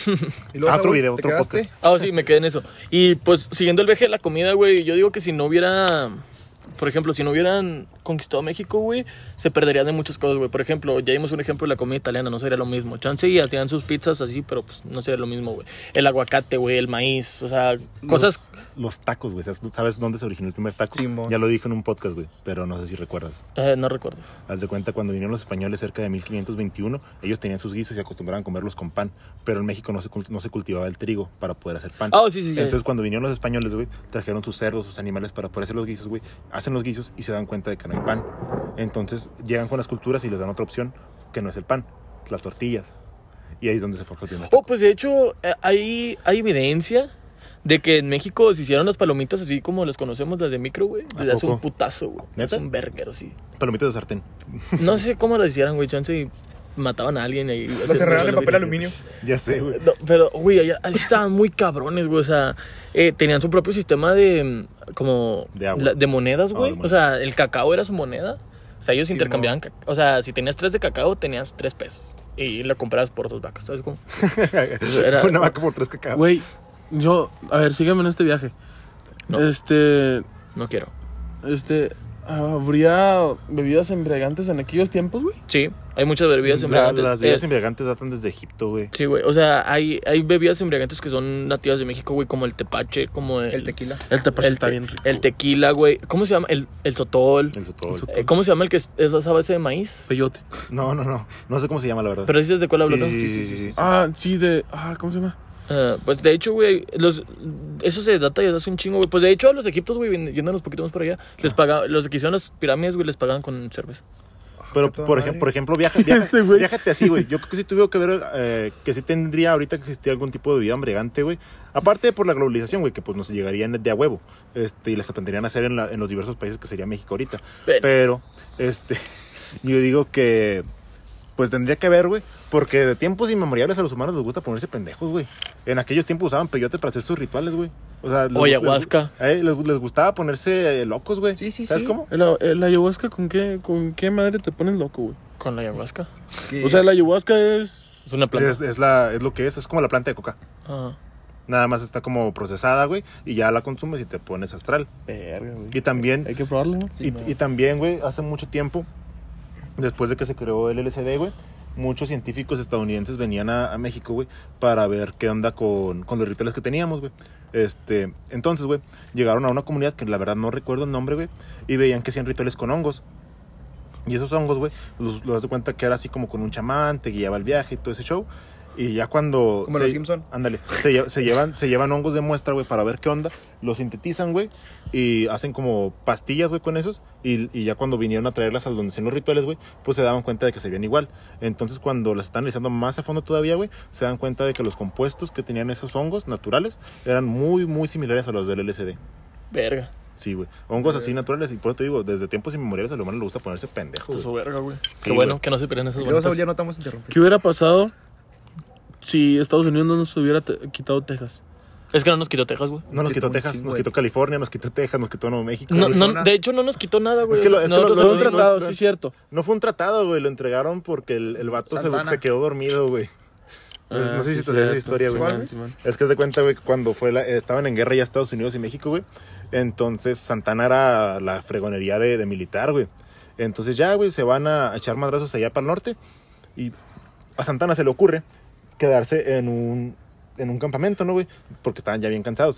¿Y luego, Ah, otro Saúl, video, te otro quedaste? podcast. Ah, sí, me quedé en eso. Y pues siguiendo el viaje de la comida, güey, yo digo que si no hubiera, por ejemplo, si no hubieran conquistado México, güey, se perderían de muchas cosas, güey. Por ejemplo, ya dimos un ejemplo de la comida italiana, no sería lo mismo. Chance y hacían sus pizzas así, pero pues no sería lo mismo, güey. El aguacate, güey, el maíz, o sea, cosas... Los, los tacos, güey. ¿Sabes- ¿Sabes dónde se originó el primer taco? Simón. Ya lo dije en un podcast, güey, pero no sé si recuerdas. eh, no recuerdo. Haz de cuenta, cuando vinieron los españoles cerca de mil quinientos veintiuno, ellos tenían sus guisos y se acostumbraban a comerlos con pan, pero en México no se, cul- no se cultivaba el trigo para poder hacer pan. Ah, sí, sí, sí. Entonces, cuando vinieron los españoles, güey, trajeron sus cerdos, sus animales para poder hacer los guisos, güey. Hacen los guisos y se dan cuenta de que no hay pan. Entonces, llegan con las culturas y les dan otra opción, que no es el pan, las tortillas. Y ahí es donde se forjó el primer Oh, taco. pues de hecho, eh, hay, hay evidencia de que en México se hicieron las palomitas así como las conocemos, las de micro, güey. ¿A Desde hace un poco? putazo, güey. Es ¿Neta? un verguero, sí. Palomitas de sartén. No sé cómo las hicieran, güey. Chance y mataban a alguien y... Lo cerraron en papel aluminio. Ya sé, güey. No, pero, güey, allá, allí estaban muy cabrones, güey. O sea, eh, tenían su propio sistema de, mm, como, De agua. la- de monedas, Ah, güey. de o sea, el cacao era su moneda. O sea, ellos Sí, intercambiaban, ca- o sea, si tenías tres de cacao, tenías tres pesos. Y lo comprabas por dos vacas, ¿sabes cómo? Era- Una vaca por tres cacaos. Güey, yo... A ver, sígueme en este viaje. No. Este... No quiero. Este... ¿Habría bebidas embriagantes en aquellos tiempos, güey? Sí, hay muchas bebidas La- embriagantes. las bebidas Eh, embriagantes datan desde Egipto, güey. Sí, güey. O sea, hay, hay bebidas embriagantes que son nativas de México, güey, como el tepache, como el... El tequila. El tepache el está te- bien rico. El tequila, güey. ¿Cómo se llama? El, el sotol. El sotol. Eh, ¿Cómo se llama el que es es esa base de maíz? Peyote. No, no, no. No sé cómo se llama, la verdad. Pero dices de cuál hablo, sí, ¿no? sí, sí, sí, sí. Ah, sí, de... Ah, ¿cómo se llama? Ah, pues de hecho, güey, los, eso se data desde hace un chingo, güey. Pues de hecho a los egiptos, güey, vin- yéndonos un poquito más por allá, les pagaban, los que hicieron las pirámides, güey, les pagaban con cerveza. Pero, Qué toda por, madre. ejem- por ejemplo, viaja, viaja, Este güey. viájate así, güey. Yo creo que sí tuve que ver, eh, que sí tendría ahorita que existir algún tipo de bebida embriagante, güey. Aparte por la globalización, güey, que pues nos llegarían de a huevo. Este, y las aprenderían a hacer en, la- en los diversos países que sería México ahorita. Ven. Pero, este, yo digo que, pues tendría que ver, güey. Porque de tiempos inmemoriales a los humanos les gusta ponerse pendejos, güey. En aquellos tiempos usaban peyote para hacer sus rituales, güey. O sea, les, O les- ayahuasca. eh, les, les gustaba ponerse eh, locos, güey. Sí, sí, ¿Sabes sí. cómo? El, el ayahuasca, ¿con qué, ¿con qué madre te pones loco, güey? Con la ayahuasca. O sea, la ayahuasca es... Es una planta. Es, es, la, es lo que es, es como la planta de coca. Ah. Nada más está como procesada, güey, y ya la consumes y te pones astral. Verga, güey. Y también, Hay que probarlo, ¿no? y, y también, güey, hace mucho tiempo, después de que se creó el L S D, güey, muchos científicos estadounidenses venían a, a México, güey, para ver qué onda con, con los rituales que teníamos, güey. Este, entonces, güey, llegaron a una comunidad que la verdad no recuerdo el nombre, güey, y veían que hacían rituales con hongos. Y esos hongos, güey, los, los das de cuenta que era así como con un chamán, te guiaba el viaje y todo ese show. Y ya cuando... Como se, los Simpson. Ándale, se, se, llevan, se llevan hongos de muestra, güey, para ver qué onda. Los sintetizan, güey, y hacen como pastillas, güey, con esos. Y, y ya cuando vinieron a traerlas a donde hacían los rituales, güey, pues se daban cuenta de que se veían igual. Entonces, cuando las están analizando más a fondo todavía, güey, se dan cuenta de que los compuestos que tenían esos hongos naturales eran muy, muy similares a los del L S D. Verga. Sí, güey. Hongos así naturales. Y por eso te digo, desde tiempos inmemoriales al humano le gusta ponerse pendejo, Esto es güey. su verga, güey. Sí, Qué bueno güey. que no se pierdan esas Luego, Saúl, bonitas. ya no estamos interrumpiendo. ¿Qué hubiera pasado si Estados Unidos no nos hubiera te- quitado Texas? Es que no nos quitó Texas, güey. No nos quitó un Texas, chingo, nos güey. quitó California, nos quitó Texas, nos quitó Nuevo México. No, Arizona. no, de hecho, no nos quitó nada, güey. Es que lo- O sea, es que lo- nosotros lo- Fue no, un también- no, tratado, no. sí, cierto. No fue un tratado, güey, lo entregaron porque el, el vato se, Santana. se quedó dormido, güey. No, no Ah, sé si sí, te sabes esa cierto. historia, güey. Simón, Simón. Es que haz de cuenta, güey, que cuando fue la, estaban en guerra ya Estados Unidos y México, güey. Entonces Santana era la fregonería de, de militar, güey. Entonces ya, güey, se van a echar madrazos allá para el norte. Y a Santana se le ocurre quedarse en un, en un campamento, ¿no, güey? Porque estaban ya bien cansados.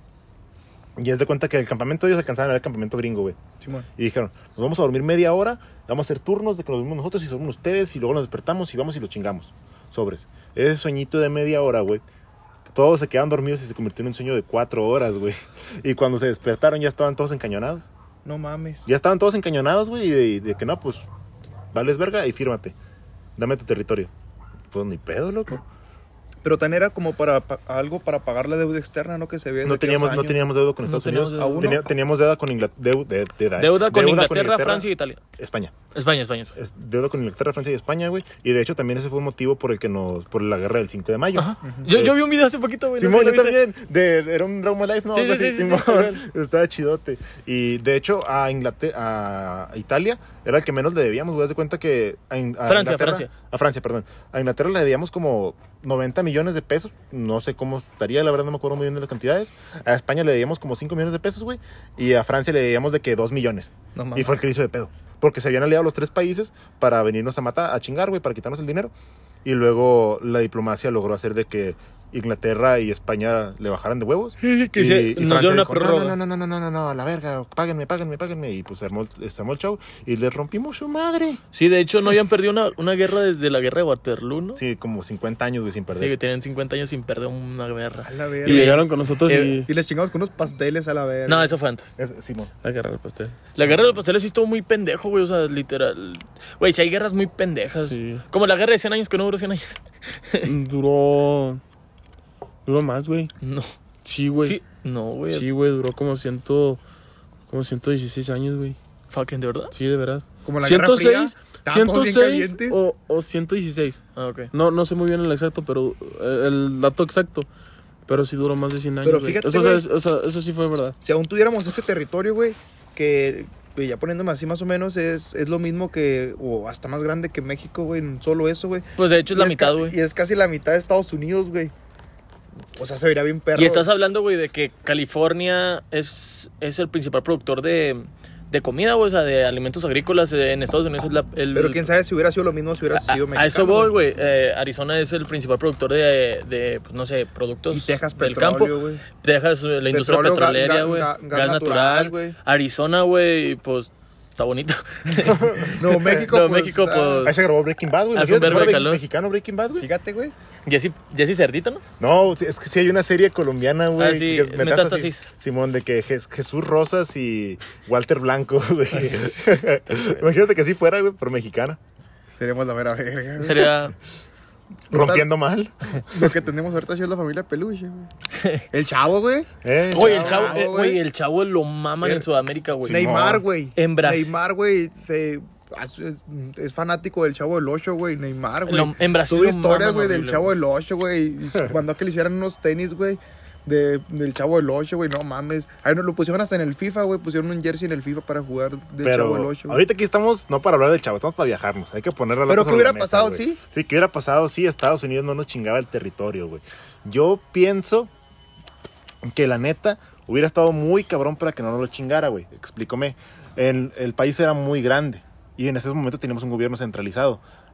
Y es de cuenta que el campamento ellos alcanzaban el campamento gringo, güey. Simón. Y dijeron, nos vamos a dormir media hora, vamos a hacer turnos de que nos dormimos nosotros y son ustedes, y luego nos despertamos y vamos y lo chingamos. Sobres. Ese sueñito de media hora, güey. Todos se quedaban dormidos y se convirtió en un sueño de cuatro horas, güey. Y cuando se despertaron ya estaban todos encañonados. No mames. Ya estaban todos encañonados, güey, y de, y de que no, pues, vales verga y fírmate. Dame tu territorio. Pues ni pedo, loco. Pero tan era como para pa- algo para pagar la deuda externa, ¿no? Que se ve desde No teníamos, aquellos no años. teníamos deuda con No Estados teníamos Unidos. deuda. Tenía- ¿Aún no? teníamos deuda con Inglaterra. Deuda con Inglaterra, Francia y Italia. España. España, España. Es deuda con Inglaterra, Francia y España, güey. Y de hecho también ese fue un motivo por el que nos... Por la guerra del cinco de mayo. Ajá. Yo, yo vi un video hace poquito, güey. no Simón, sé si yo lo viste. también. De, era un Drauma Life, ¿no? Sí, Algo sí, así, sí, sí, sí, Simón. igual. Estaba chidote. Y de hecho a Inglaterra, a Italia, era el que menos le debíamos, güey. Haz de cuenta que a, In- a Francia, Inglaterra- Francia. A Francia, perdón. A Inglaterra le debíamos como noventa millones de pesos. No sé cómo estaría, la verdad no me acuerdo muy bien de las cantidades. A España le debíamos como cinco millones de pesos, güey. Y a Francia le debíamos de que dos millones. No mames. Y fue el que le hizo de pedo. Porque se habían aliado los tres países para venirnos a matar, a chingar, güey, para quitarnos el dinero. Y luego la diplomacia logró hacer de que Inglaterra y España le bajaran de huevos. Sí, sí, que y, se- y nos Francia dio una dijo, prórroga. no, no, no, no, no, no, no, a la verga, páguenme, páguenme, páguenme. Y pues se armó, se armó el show y le rompimos su madre. Sí, de hecho, no habían perdido una, una guerra desde la guerra de Waterloo, ¿no? Sí, Sí, como cincuenta años, güey, sin perder. que tienen cincuenta años sin perder una guerra. A la verga. Y llegaron con nosotros Eh, y... Y les chingamos con unos pasteles a la verga. No, eso fue antes. Es, Simón. a agarrar el pastel. La guerra de los pasteles sí estuvo muy pendejo, güey. O sea, literal. Güey, si hay guerras muy pendejas. Sí. Como la guerra de cien años que no duró cien años. Duró... Duró más, güey. No. Sí, güey. Sí. No, güey. Sí, güey, duró como ciento... Como ciento dieciséis años, güey. Fucking, ¿de verdad? Sí, de verdad. Como la Guerra Fría, estaban todos bien ciento seis calientes. o, o ciento dieciséis. Ah, ok. No, no sé muy bien el exacto, pero eh, el dato exacto. Pero sí duró más de cien años. Pero güey. fíjate, eso, güey. es- o sea, eso sí fue verdad. Si aún tuviéramos ese territorio, güey, que güey, ya poniéndome así más o menos es, es lo mismo que, o hasta más grande que México, güey, en solo eso, güey. Pues de hecho es Y la mitad, ca- güey. Y es casi la mitad de Estados Unidos, güey. O sea, se vería bien perro. Y estás hablando, güey, de que California es, es el principal productor de, de comida, güey, o sea, de alimentos agrícolas eh, en Estados Unidos. Es la, el, Pero quién sabe si hubiera sido lo mismo si hubiera a, sido mexicano. a eso voy, güey. Eh, Arizona es el principal productor de, de pues, no sé, productos Y Texas del petróleo, campo. güey. Texas, eh, la industria Petróleo, ga- petrolera, ga- güey. ga- Gas, gas natural, natural, güey. Arizona, güey, pues está bonito. No, México, No, pues, México, ah, pues- Ahí se grabó Breaking Bad, güey. Hace un Imagínate, verbo de fuera calor. mexicano Breaking Bad, güey. Fíjate, güey. Jesse, Jesse Cerdito, ¿no? No, sí, es que sí hay una serie colombiana, güey. Ah, sí, que es Metástasis. Simón, de que Je- Jesús Rosas y Walter Blanco, güey. Ah, Imagínate que así fuera, güey, pero mexicana. Seríamos la mera verga, güey. Sería... Rompiendo mal. Lo que tenemos ahorita sí es la familia Peluche, güey. El Chavo, güey. Eh, Oye, el Chavo, chavo, eh, güey. güey, el chavo lo maman en Sudamérica, güey. Simón. Neymar, güey. En Brasil. Neymar, güey, se- es, es fanático del Chavo del Ocho, güey. Neymar, güey. Lo- en Brasil Sube lo historias, maman güey, del horrible, Chavo güey. del Ocho, güey. Y su- mandó a que le hicieran unos tenis, güey. De, del Chavo del Ocho, güey, no mames. Ahí nos lo pusieron hasta en el FIFA, güey. Pusieron un jersey en el FIFA para jugar del Chavo del Pero Ocho. güey. ahorita aquí estamos, no para hablar del chavo, estamos para viajarnos. Hay que ponerle la Pero cosa ¿qué hubiera sobre la mesa, pasado, güey. sí? Sí, ¿qué hubiera pasado? Sí, Estados Unidos no nos chingaba el territorio, güey. Yo pienso que la neta hubiera estado muy cabrón para que no nos lo chingara, güey. Explícame. El, el país era muy grande y en ese momento teníamos un gobierno centralizado.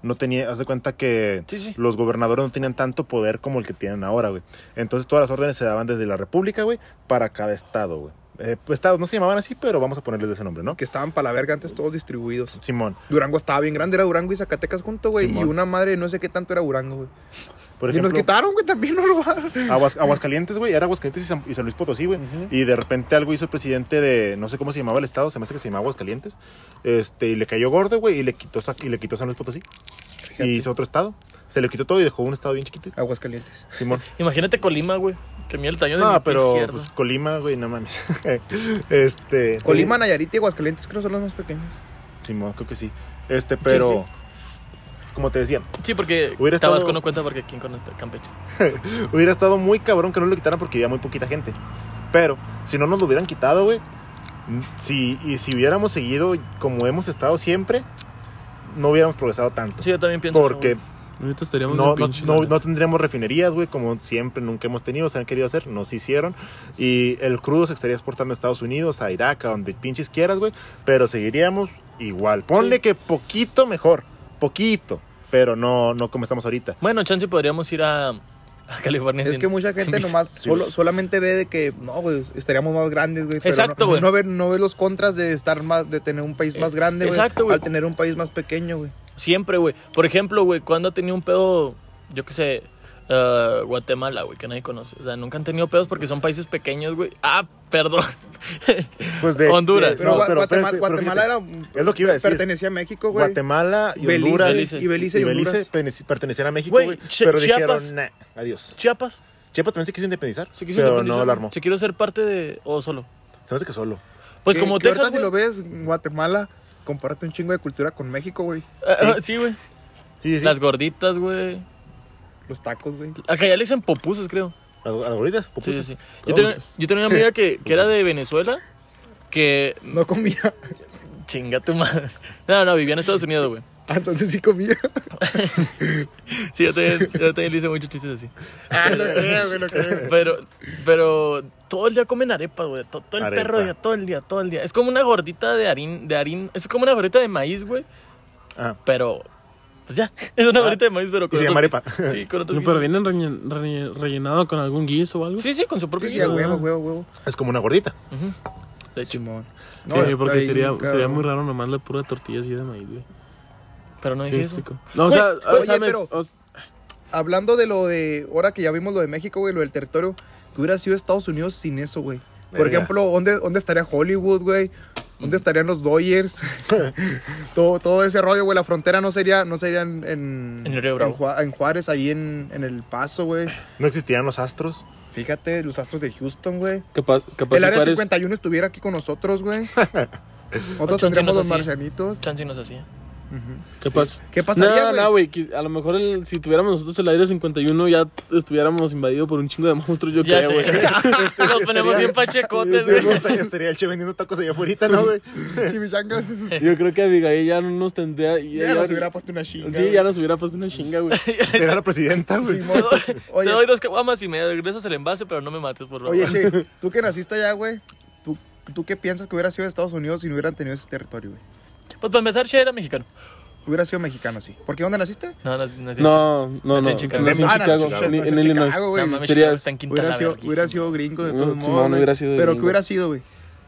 no tenía, haz de cuenta que Sí, sí. los gobernadores no tenían tanto poder como el que tienen ahora, güey. Entonces todas las órdenes se daban desde la república, güey, para cada estado, güey. Eh, pues, estados no se llamaban así, pero vamos a ponerles ese nombre, ¿no? Que estaban para la verga antes todos distribuidos. Simón. Durango estaba bien grande, era Durango y Zacatecas junto, güey. Y Simón. una madre, no sé qué tanto era Durango, güey. Por Y nos ejemplo, quitaron, güey, también nos robaron. Aguas, Aguascalientes, güey, era Aguascalientes y San, y San Luis Potosí, güey. Ujú. Y de repente algo hizo el presidente de, no sé cómo se llamaba el estado, se me hace que se llamaba Aguascalientes. Este, y le cayó gordo, güey, y le quitó Sa- y le quitó San Luis Potosí. Fíjate. Y hizo otro estado. Se le quitó todo y dejó un estado bien chiquito. Aguascalientes. Simón. Imagínate Colima, güey. Que mira el tamaño de mi No, pie pero izquierdo. pues, Colima, güey, no mames. este. Colima, Nayarit y Aguascalientes creo son los más pequeños. Simón, creo que sí. Este, pero. sí. Como te decía, Sí, porque Hubiera Tabasco estado- no cuenta porque aquí con este Campeche. hubiera estado muy cabrón que no lo quitaran porque había muy poquita gente. Pero, si no nos lo hubieran quitado, güey. Si, y si hubiéramos seguido como hemos estado siempre, no hubiéramos progresado tanto. Sí, yo también pienso. Porque eso, Ahorita estaríamos no, de no, pinche no, madre. no tendríamos refinerías, güey, como siempre nunca hemos tenido, se han querido hacer, no se hicieron. Y el crudo se estaría exportando a Estados Unidos, a Irak, a donde pinches quieras, güey. Pero seguiríamos igual. Ponle Sí. que poquito mejor, poquito. Pero no, no como estamos ahorita. güey. Bueno, chance podríamos ir a, a California. Es sin- que mucha gente sin visa. nomás solo, solamente ve de que, no, güey, estaríamos más grandes, güey. pero Exacto, no, güey. No ve, no ve los contras de estar más, de tener un país más grande, güey. exacto, güey. Al tener un país más pequeño, güey. Siempre, güey. Por ejemplo, güey, cuando tenía un pedo, yo qué sé, eh, Guatemala, güey, que nadie conoce. O sea, nunca han tenido pedos porque son países pequeños, güey. Ah, perdón. Pues de, Honduras. de- Pero, no, Gua- pero Guatemala, espérate, pero Guatemala era, fíjate, es lo que iba a decir. pertenecía a México, güey. Guatemala y Belice, Honduras Belice. y Belice y Belice Honduras. pertenec- pertenecían a México, Güey, güey. Chi- Pero Chiapas. dijeron, nah, adiós. Chiapas. Chiapas también se quiso independizar, Se quiso pero independizar, no la güey. armó. Se quiso ser parte de... O solo. Se me hace que solo. Pues Que- como que Texas, ahorita si lo güey. ves, Guatemala, compárate un chingo de cultura con México, güey. Ah, Sí. ah, Sí, güey. Sí, sí. Las gorditas, güey. Los tacos, güey. Acá ya le dicen popusas, creo. Las, las gorditas, Sí, sí, pupusas. sí. Yo tenía, yo tenía una amiga que, que era de Venezuela, que... No comía. Chinga tu madre. No, no, vivía en Estados Unidos, güey. Ah, entonces sí comía. Sí, yo también, yo también le hice muchos chistes así. Ah, lo creo, güey, lo creo. Pero, pero todo el día comen arepas, güey. Todo, todo el Arepa. perro día, todo el día, todo el día. Es como una gordita de harín, de harín. Es como una gordita de maíz, güey. Ah, Pero, pues ya. Es una Ah. gordita de maíz, pero con Y se llama otros arepa. guisos. Sí, con otros No, pero guisos. vienen rellen- relle- rellenado con algún guiso o algo. Sí, sí, con su propio Sí, sí, a guiso. huevo, huevo, huevo. es como una gordita. Ujú. De hecho, Simón. Sí, está porque bien, sería, cabrón. sería muy raro nomás la pura tortilla así de maíz, güey. pero no Sí, dije eso. explico. No, o Güey, sea, oye, o sea, me- pero- o- Hablando de lo de, ahora que ya vimos lo de México, güey, lo del territorio, que hubiera sido Estados Unidos sin eso, güey. Por Verga. ejemplo, ¿dónde, ¿dónde estaría Hollywood, güey? ¿Dónde estarían los Dodgers? todo, todo ese rollo, güey. La frontera no sería, no sería en, en, En el Río Bravo. en Ju- en Juárez, ahí en, en El Paso, güey. No existían los astros. Fíjate, los Astros de Houston, güey. capaz, capaz El si Área Juárez- cincuenta y uno estuviera aquí con nosotros, güey. Nosotros Chance tendríamos nos los hacía. marcianitos. Chance nos hacía. ¿Qué pasa? ¿Qué pasaría, No, güey? no, güey. que A lo mejor el- si tuviéramos nosotros el aire cincuenta y uno ya estuviéramos invadidos por un chingo de monstruos, yo Ya creo, güey. sé. Nos ponemos bien pachecotes, Sí, güey. estaría- estaría el che vendiendo tacos allá afuera, ¿no, güey? Chimichangas. Yo creo que Abigail ya no nos tendría... Ya, Ya nos hubiera puesto una chinga. Sí, ya nos hubiera puesto una chinga, güey. Era la presidenta, güey. Simón. Te Oye, doy dos caguamas y me regresas el envase, pero no me mates, por favor. Oye, Che, tú que naciste allá, güey, ¿tú, ¿tú qué piensas que hubiera sido Estados Unidos si no hubieran tenido ese territorio, güey? Pues para empezar, Che era mexicano. Hubiera sido mexicano, sí. ¿Por qué? ¿Dónde naciste? No, no, no, sí, No, no, Nací no. en Chicago. Nací en Ah, Chicago, nací- en, nací en en Illinois. Chicago, güey. No mames, Serías- Chicago está en Quintana, Hubiera sido, verguísima. hubiera sido gringo de No, todos Simón, modos, güey. hubiera sido Pero gringo. ¿qué hubiera sido, güey?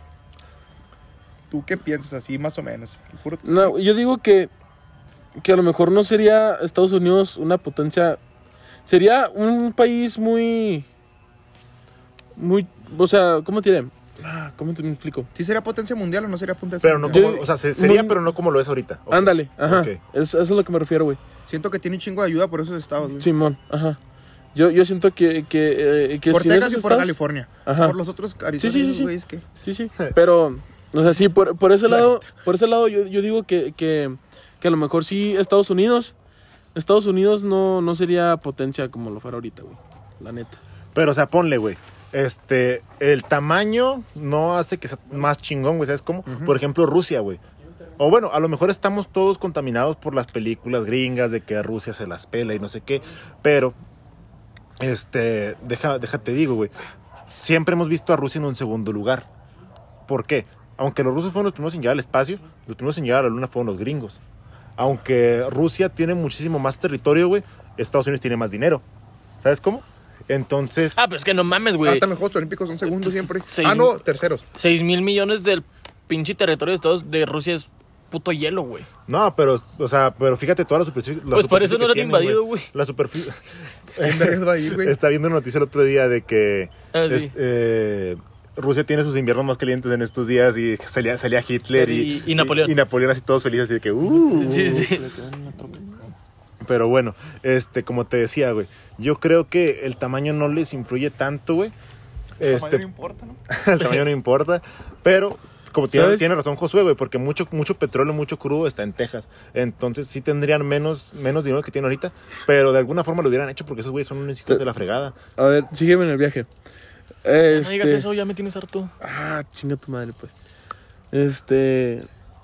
¿Tú qué piensas así, más o menos? El puro- No, yo digo que, que a lo mejor no sería Estados Unidos una potencia. Sería un país muy. Muy. O sea, ¿cómo te diré? Ah, ¿Cómo te me explico? ¿Sí sería potencia mundial o no sería potencia Pero no mundial? como, o sea, se- sería, Muy- pero no como lo es ahorita. Ok. Ándale, ajá. Ok. Es- eso es a lo que me refiero, güey. Siento que tiene un chingo de ayuda por esos estados, güey. Simón, ajá. Yo, yo siento que, que, eh, que Por sin Texas esos y por estados- California. Ajá. Por los otros Arizona, Sí, sí, sí, esos sí. güeyes que... Sí, sí. Pero, o sea, sí, por, por ese lado, por ese lado yo, yo digo que, que, que a lo mejor sí Estados Unidos, Estados Unidos no, no sería potencia como lo fuera ahorita, güey. La neta. Pero, o sea, ponle, güey. Este, el tamaño no hace que sea más chingón, güey. ¿Sabes cómo? Por ejemplo, Rusia, güey. O bueno, a lo mejor estamos todos contaminados por las películas gringas de que a Rusia se las pela y no sé qué. Pero, este, deja, déjate digo, güey. Siempre hemos visto a Rusia en un segundo lugar. ¿Por qué? Aunque los rusos fueron los primeros en llegar al espacio, los primeros en llegar a la luna fueron los gringos. aunque Rusia tiene muchísimo más territorio, güey, Estados Unidos tiene más dinero. ¿Sabes cómo? Entonces... Ah, pero es que no mames, güey. Hasta en los Juegos Olímpicos son segundos siempre. Seis Ah, no, mil- terceros. Seis mil millones del pinche territorio de Estados de Rusia es puto hielo, güey. No, pero, o sea, pero fíjate toda la superficie. la Pues por eso superficie no que lo han tienen, invadido, güey. La superficie. ¿Quién vergas va a ir, güey? Está viendo una noticia el otro día de que Ah, sí. es- eh, Rusia tiene sus inviernos más calientes en estos días y salía, salía Hitler y, Y- y Napoleón. Y, y Napoleón así todos felices, así de que, uh. Sí, sí. Pero bueno, este, como te decía, güey, yo creo que el tamaño no les influye tanto, güey. Este, no importa, ¿no? el tamaño no importa, pero como tiene, ¿Sabes? tiene razón Josué, güey, porque mucho, mucho petróleo, mucho crudo está en Texas. Entonces sí tendrían menos, menos dinero que tienen ahorita, pero de alguna forma lo hubieran hecho porque esos güeyes son unos hijos de la fregada. A ver, sígueme en el viaje. No Este... digas eso, ya me tienes harto. Ah, chinga tu madre, pues. Este...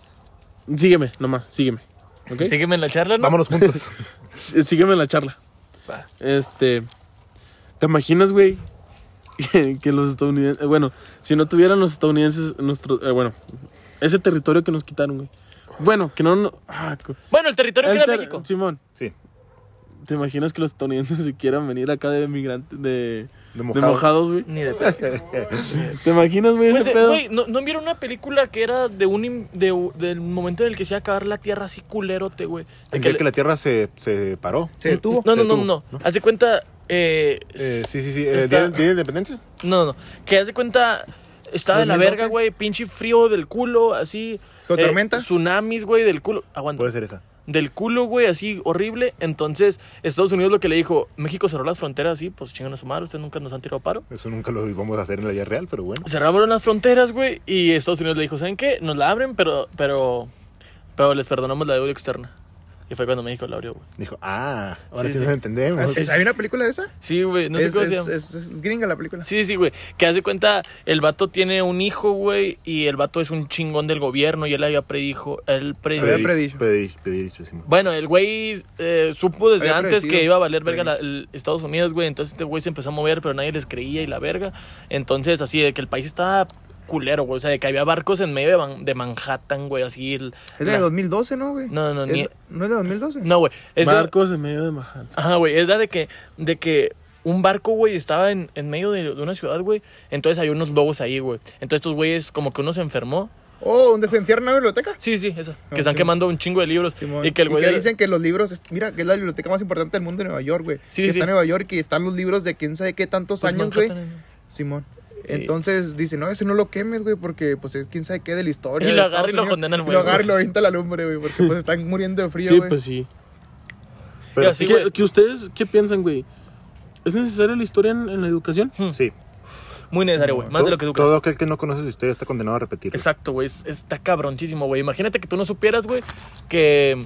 Sígueme, nomás, sígueme. ¿Ok? Sígueme en la charla, ¿no? Vámonos juntos. Sí, sígueme en la charla. Va. Este... ¿Te imaginas, güey? Que, que los estadounidenses... Bueno, si no tuvieran los estadounidenses nuestro... eh, bueno, ese territorio que nos quitaron, güey. Bueno, que no... no ah, co- Bueno, el territorio que el era ter- México. Simón, Sí, ¿te imaginas que los estadounidenses se quieran venir acá de migrantes, de... de De mojado. mojados, güey? Ni de pedo. ¿Te imaginas, güey, Pues, ese eh, pedo? güey, ¿no, ¿no vieron una película que era de un im- de, u- del momento en el que se iba a acabar la tierra así culerote, güey? De El que día que la Tierra se, se paró. Se detuvo. No, no, Se no, detuvo, no, ¿no? Hace cuenta... Eh, Eh, sí, sí, sí. ¿El está- día, el día de la independencia? No, no, que hace cuenta... Estaba de la ¿dos mil verga, doce? güey, pinche frío del culo, así... ¿Geotormenta? eh, tsunamis, güey, del culo. Aguanta. Puede ser esa. Del culo, güey, así horrible. Entonces, Estados Unidos lo que le dijo, México cerró las fronteras, así, pues chingan a su madre, ustedes nunca nos han tirado paro. Eso nunca lo íbamos a hacer en la vida real, pero bueno. Cerraron las fronteras, güey, y Estados Unidos le dijo, ¿saben qué? Nos la abren, pero, pero, pero les perdonamos la deuda externa. Y fue cuando México la abrió, güey. Dijo, ah, ahora Sí, sí, sí. nos entendemos. ¿Es- ¿Hay una película de esa? Sí, güey, no sé es, cómo se es, llama. es, es gringa la película. Sí, sí, güey. Que hace cuenta, el vato tiene un hijo, güey, y el vato es un chingón del gobierno y él había predijo, él predijo. Había predicho. Predicho, predicho, sí. Bueno, el güey eh, supo desde Había antes predecido. que iba a valer verga la- el Estados Unidos, güey. Entonces este güey se empezó a mover, pero nadie les creía y la verga. Entonces, así de que el país estaba culero, güey. O sea, de que había barcos en medio de, Man- de Manhattan, güey, así. El, Es de la- dos mil doce, ¿no, güey? No, no, Es- ni- ¿No es de dos mil doce? No, güey. Es la- Barcos en medio de Manhattan. Ajá, güey. Es la de que, de que un barco, güey, estaba en, en medio de, de una ciudad, güey. Entonces había unos lobos ahí, güey. Entonces estos güeyes, como que uno se enfermó. Oh, ¿donde se encierra una biblioteca? Sí, sí, eso. Ah, que están sí. quemando un chingo de libros. Simón. Y que el güey... de- dicen que los libros, es- mira, que es la biblioteca más importante del mundo de Nueva York, güey. Sí, que sí. está en Nueva York y están los libros de quién sabe qué tantos pues, años, güey. Manhattan, Simón. Entonces dice, no, ese no lo quemes, güey, porque pues es quién sabe qué de la historia. Y de lo Estados agarra y lo Unidos. condena al Y güey, Lo agarra y güey. lo avienta a la lumbre, güey, porque pues están muriendo de frío, Sí, güey. pues sí. Pero Ya, sí, ¿Qué, güey. qué ustedes qué piensan, güey? ¿Es necesaria la historia en, en la educación? sí. Muy necesario, güey. Más de lo que tú crees. Todo aquel que no conoce su historia está condenado a repetirlo. Exacto, güey. es- Está cabroncísimo, güey. Imagínate que tú no supieras, güey, que,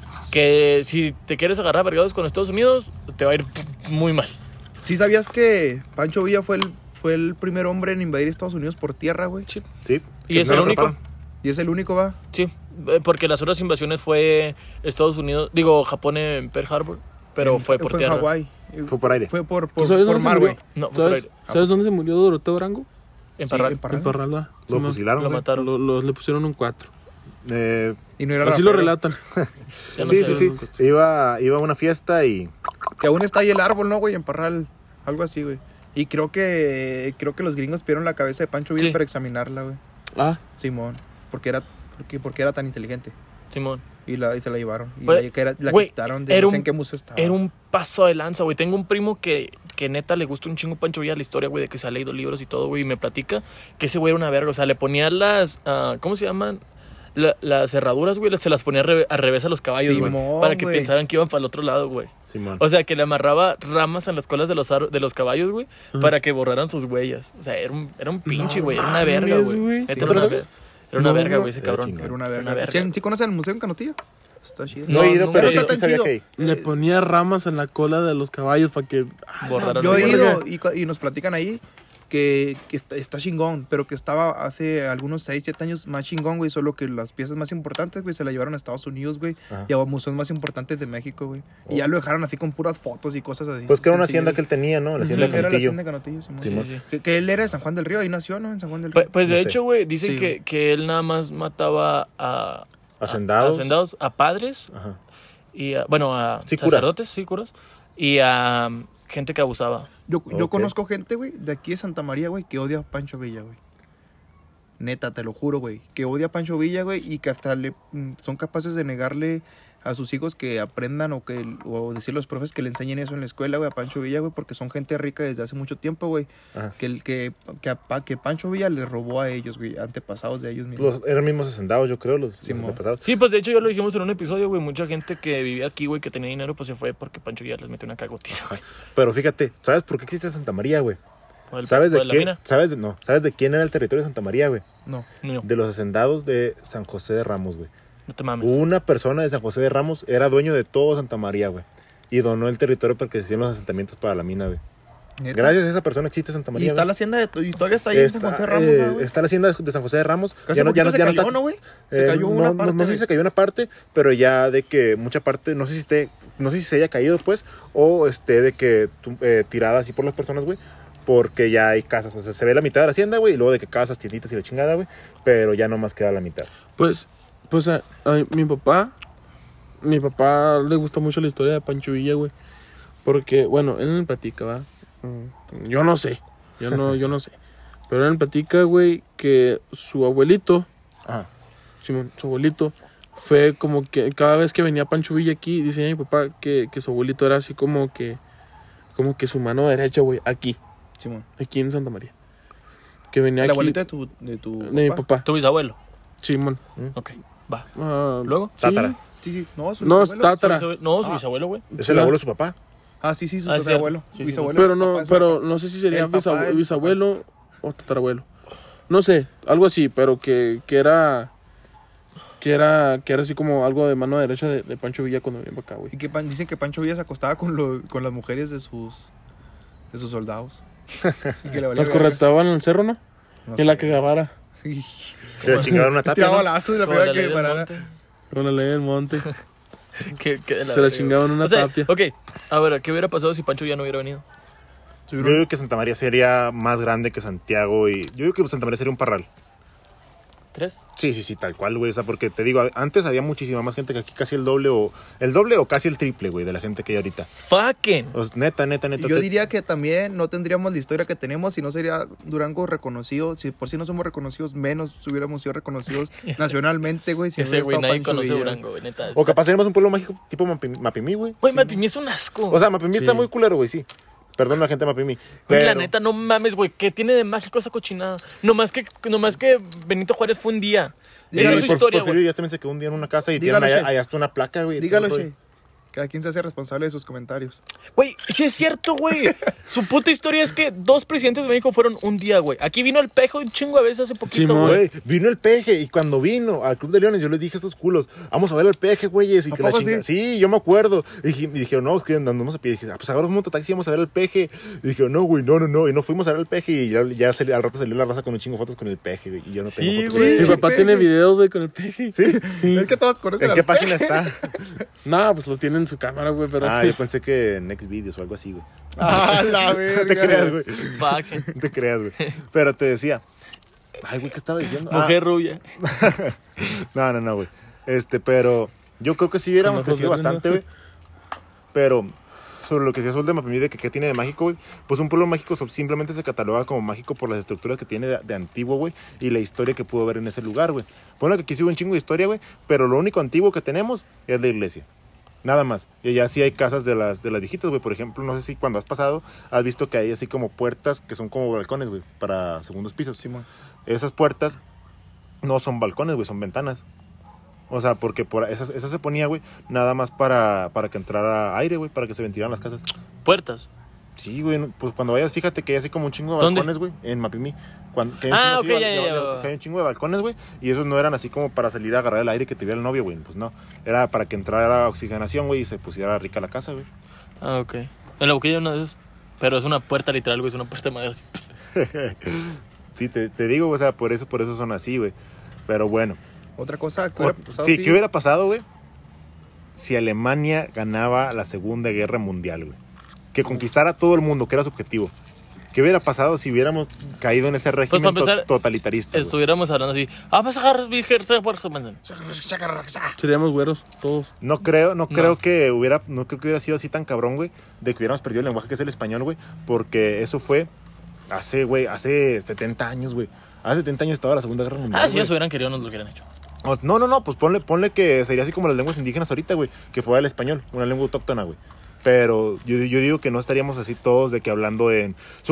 que si te quieres agarrar a vergados con Estados Unidos, te va a ir muy mal. ¿Sí sabías que Pancho Villa fue el, fue el primer hombre en invadir Estados Unidos por tierra, güey? Sí. Sí. Y Que es no el lo único. atraparon. Y es el único, va. Sí, eh, porque las otras invasiones fue Estados Unidos, digo, Japón en Pearl Harbor, pero En- fue por en tierra. Hawái. Fue por aire. Fue por, ¿Tú por, sabes por dónde se mar, murió? güey. No, fue por ¿Sabes, aire. ¿Sabes dónde se murió Doroteo Arango? En Sí, Parral. en Parral. En Parralda. Lo Simón. fusilaron, Lo güey. mataron. Lo- lo- le pusieron un cuatro. Eh, Y no era Así lo rapero. relatan. Ya no sí, sé. sí, sí. Iba, iba a una fiesta y... Que aún está ahí el árbol, ¿no, güey? En Parral. Algo así, güey. Y creo que creo que los gringos pidieron la cabeza de Pancho Villa Sí. para examinarla, güey. Ah, Simón. Porque era, porque, porque era tan inteligente. Simón. Y, la, y se la llevaron. Y Güey, la, que era- la güey, quitaron de era no sé un- en qué museo estaba. Era un paso de lanza, güey. Tengo un primo que, que neta le gusta un chingo Pancho Villa la historia, güey, de que se ha leído libros y todo, güey. Y me platica que ese güey era una verga. O sea, le ponía las. ah, ¿Cómo se llaman? La- las cerraduras, güey, se las ponía al revés, al revés a los caballos, güey. Simón, Para que güey. pensaran que iban para el otro lado, güey. Simón. O sea, que le amarraba ramas a las colas de los, ar- de los caballos, güey, para que borraran sus huellas. O sea, era un, era un pinche, No güey. Era una mames, verga, güey. güey. Neta, ¿Sí? Era ¿Tú lo una, sabes? ver- era una No, verga, no. güey, ese Era cabrón. chingón. Era una Era verga. una verga. ¿Sí, ¿sí conocen el Museo en Canotillo? Está chido. No he ido, nunca pero he sí, ido. sí sabía chido. que... le ponía ramas en la cola de los caballos para que... Ah, Borraran Yo he los- ido y, cu- y nos platican ahí que, que está, está chingón, pero que estaba hace algunos seis, siete años más chingón, güey, solo que las piezas más importantes, güey, se la llevaron a Estados Unidos, güey, Ajá. y a museos más importantes de México, güey. Oh. Y ya lo dejaron así con puras fotos y cosas así. Pues que era una sencillas. hacienda que él tenía, ¿no? La Sí, hacienda era la Cantillo. hacienda de Canotillo, Simón. Simón. Sí, sí. Que, que él era de San Juan del Río, ahí nació, ¿no? En San Juan del Río. Pues, pues de No sé. hecho, güey, dicen Sí, que, güey. que él nada más mataba a, Hacendados. A, hacendados, a padres, Ajá. y a, bueno, a Sí, curas. sacerdotes, sí, curas, y a um, gente que abusaba. Yo, yo Ok. conozco gente, güey, de aquí de Santa María, güey, que odia a Pancho Villa, güey. Neta, te lo juro, güey. Que odia a Pancho Villa, güey, y que hasta le mm, son capaces de negarle a sus hijos que aprendan o que o decir a los profes que le enseñen eso en la escuela, güey, a Pancho Villa, güey, porque son gente rica desde hace mucho tiempo, güey. Ajá. Que, el, que, que, a Pa- que Pancho Villa le robó a ellos, güey, antepasados de ellos mismos. Los, eran mismos hacendados, yo creo, los, Sí, los mo. antepasados. Sí, pues de hecho ya lo dijimos en un episodio, güey. Mucha gente que vivía aquí, güey, que tenía dinero, pues se fue porque Pancho ya les metió una cagotiza, güey. Pero fíjate, ¿sabes por qué existe Santa María, güey? Por el- ¿Sabes de por la qué? mina. ¿Sabes de, no, ¿sabes de quién era el territorio de Santa María, güey? No. No, De los hacendados de San José de Ramos, güey. no te mames. Una persona de San José de Ramos era dueño de todo Santa María, güey. Y donó el territorio para que se hicieran los asentamientos para la mina, güey. ¿Neta? Gracias a esa persona existe Santa Y María. está güey. la hacienda de... Y todavía está ahí en San Está, José Ramos, eh, ¿no, güey? está la hacienda de San José de Ramos. Hace poquito se cayó, ¿no, güey? Se Eh, cayó no, una no- parte, no sé güey. si se cayó una parte, pero ya de que mucha parte, no sé si esté, no sé si se haya caído pues, o esté de que tu- eh, tirada así por las personas, güey, porque ya hay casas, o sea, se ve la mitad de la hacienda, güey, y luego de que casas, tienditas y la chingada, güey, pero ya nomás queda la mitad. Pues, pues a, a mi papá, mi papá le gusta mucho la historia de Pancho Villa, güey. Porque, bueno, él me platica, ¿va? Mm, Yo no sé, yo no, yo no sé. Pero él me platica, güey, que su abuelito, Ajá. Simón, su abuelito, fue como que cada vez que venía Pancho Villa aquí, dice mi papá que, que su abuelito era así como que, como que su mano derecha, güey, aquí, Simón. aquí en Santa María. Que venía El aquí abuelito de tu... De, tu de mi papá, Tu bisabuelo. Simón. Ok, va. Ah, ¿Luego? sí. Tátara. Sí, sí. No, su No, es bisabuelo. Su tátara. bisabuelo- No, su Ah. bisabuelo, güey. Es el abuelo de su papá. Ah, sí, sí, su Ah, es cierto. abuelo. Sí, sí, bisabuelo. Pero papá no, de su pero papá. no sé si sería El papá, bisabue- el bisabuelo o tatarabuelo. No sé, algo así, pero que, que era que era que era así como algo de mano derecha de, de Pancho Villa cuando venía para acá, güey. Y que Pan- dicen que Pancho Villa se acostaba con, lo- con las mujeres de sus de sus soldados. Sí, que le valía Las verga. corretaban en el cerro, ¿no? No En la sé. que agarrara. Se le chingaron una tapia, Tiraba ¿no? balazos y la Como primera la ley que del parara. monte. Con la ley del monte. Que- que de Se la verga, chingaban güey. una O sea, tapia. Ok, a ver, ¿qué hubiera pasado si Pancho ya no hubiera venido? Yo digo que Santa María sería más grande que Santiago y yo digo que Santa María sería un parral. ¿Tres? Sí, sí, sí, tal cual, güey. O sea, porque te digo, antes había muchísima más gente que aquí, casi el doble o el doble o casi el triple, güey, de la gente que hay ahorita. Fucking. O sea, neta, neta, neta. Y yo te- diría que también no tendríamos la historia que tenemos si no sería Durango reconocido. Si por si no somos reconocidos, menos hubiéramos sido reconocidos nacionalmente, güey. Si no Ese hubiera güey, estado nadie Pancho conoce Villa. Durango, güey, neta. O capaz tenemos un pueblo mágico tipo Mapi- Mapimí, güey. Güey, Mapimí es un asco. O sea, Mapimí Sí. está muy culero, güey, sí. Perdón a la gente de Mapimí. Güey, Pero... la neta, no mames, güey. ¿Qué tiene de mágico esa cochinada? Nomás que, nomás que Benito Juárez fue un día. Esa Dígalo, es su Por- historia, Porfirio güey. Díaz también se quedó un día en una casa y Dígalo, tienen allá, Che. allá hasta una placa, güey. Dígalo, Tienen Che. Cada quien se hace responsable de sus comentarios. Güey, sí es cierto, güey. Su puta historia es que dos presidentes de México fueron un día, güey. Aquí vino el Pejo un chingo de veces hace poquito, Simón. güey. Güey, vino el peje y cuando vino al Club de Leones yo les dije a estos culos, vamos a ver al peje, güeyes. Y ¿A que la poco chinga... sí? Sí, yo me acuerdo. Y, dije- y dijeron, no, es que andamos a pie. Y dije, ah, pues ahora un mototaxi, vamos a ver al peje. Y dije, no, güey, no, no, no. Y no fuimos a ver al peje y ya, ya sali- al rato salió la raza con un chingo de fotos con el peje, güey. Y yo no tengo Sí, fotos. güey. Mi Sí, papá peje. tiene videos, güey, con el peje. ¿Sí? Sí. Es que todos conocen ¿En al qué Peje. página está? No, pues lo tiene en su cámara, güey, pero... Ah, yo pensé que en Xvideos o algo así, güey. Ah, la No verga. te creas, güey. Fucking. No te creas, güey. Pero te decía, ay, güey, ¿qué estaba diciendo? Ah, Mujer rubia. No, no, no, güey. Este, pero yo creo que sí hubiéramos Con ojos crecido verdes, ¿no? bastante, güey. Pero sobre lo que decía Sol de Mapimí, de que qué tiene de mágico, güey. Pues un pueblo mágico so- simplemente se cataloga como mágico por las estructuras que tiene de, de antiguo, güey. Y la historia que pudo ver en ese lugar, güey. Bueno, que aquí sí hubo un chingo de historia, güey. Pero lo único antiguo que tenemos es la iglesia. Nada más. Y allá sí hay casas de las, de las viejitas, güey. Por ejemplo, no sé si cuando has pasado has visto que hay así como puertas que son como balcones, güey. Para segundos pisos. Simón. Esas puertas no son balcones, güey, son ventanas. O sea, porque por esas, esa se ponía, güey, nada más para, para que entrara aire, güey, para que se ventilaran las casas. Puertas. Sí, güey, no- pues cuando vayas, fíjate que hay así como un chingo de ¿Dónde? balcones, güey, en Mapimí. Cuando, que hay un Ah, chingo así ok, de ya, bal- ya, de- ya. de- que hay un chingo de balcones, güey, y esos no eran así como para salir a agarrar el aire que te viera el novio, güey, pues no. Era para que entrara oxigenación, güey, y se pusiera rica la casa, güey. Ah, ok. En la boquilla hay una de esas. Pero es una puerta literal, güey. Es una puerta de madera así. Sí, te, te digo, o sea, por eso, por eso son así, güey. Pero bueno. Otra cosa que O- hubiera pasado, sí, ¿qué hubiera pasado, güey? Si Alemania ganaba la Segunda Guerra Mundial, güey. Que conquistara todo el mundo, que era su objetivo. ¿Qué hubiera pasado si hubiéramos caído en ese régimen para empezar, to- totalitarista? güey? Estuviéramos hablando así. Ah, vas a agarrar mi ejército por su manzana. Seríamos güeros, todos. No creo, no No. creo que hubiera, no creo que hubiera sido así tan cabrón, güey, de que hubiéramos perdido el lenguaje que es el español, güey, porque eso fue hace, güey, hace setenta años, güey. Hace setenta años estaba la Segunda Guerra Mundial. Ah, si güey. ellos hubieran querido, nos lo hubieran hecho. O- No, no, no, pues ponle, ponle que sería así como las lenguas indígenas ahorita, güey, que fuera el español, una lengua autóctona, güey. Pero yo, yo digo que no estaríamos así todos de que hablando en...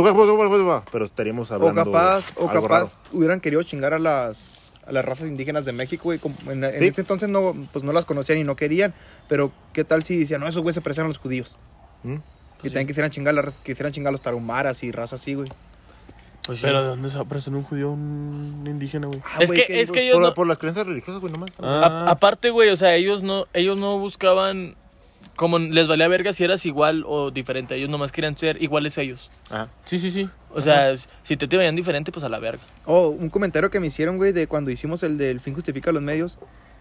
Pero estaríamos O hablando capaz, o algo capaz raro. hubieran querido chingar a las, a las razas indígenas de México, güey. como En, en Sí. ese entonces no, pues no las conocían y no querían. Pero, ¿qué tal si decían, no, esos güeyes se parecían a los judíos? ¿Mm? Y sí. también quisieran chingar, a las- quisieran chingar a los tarumaras y razas así, güey. Pues sí. Pero ¿de dónde se va a aparecer un judío, un indígena, güey? Ah, Es güey, que- es que pues, ellos Por, la- no- por las creencias religiosas, güey, nomás. A- aparte, güey, o sea, ellos no, ellos no buscaban, como les valía verga si eras igual o diferente. Ellos nomás querían ser iguales a ellos. Ajá. Sí, sí, sí. O sea, si te, te veían diferente, pues a la verga. Oh, un comentario que me hicieron, güey, de cuando hicimos el del fin justifica los medios.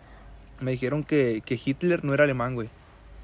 Me dijeron que, que Hitler no era alemán, güey.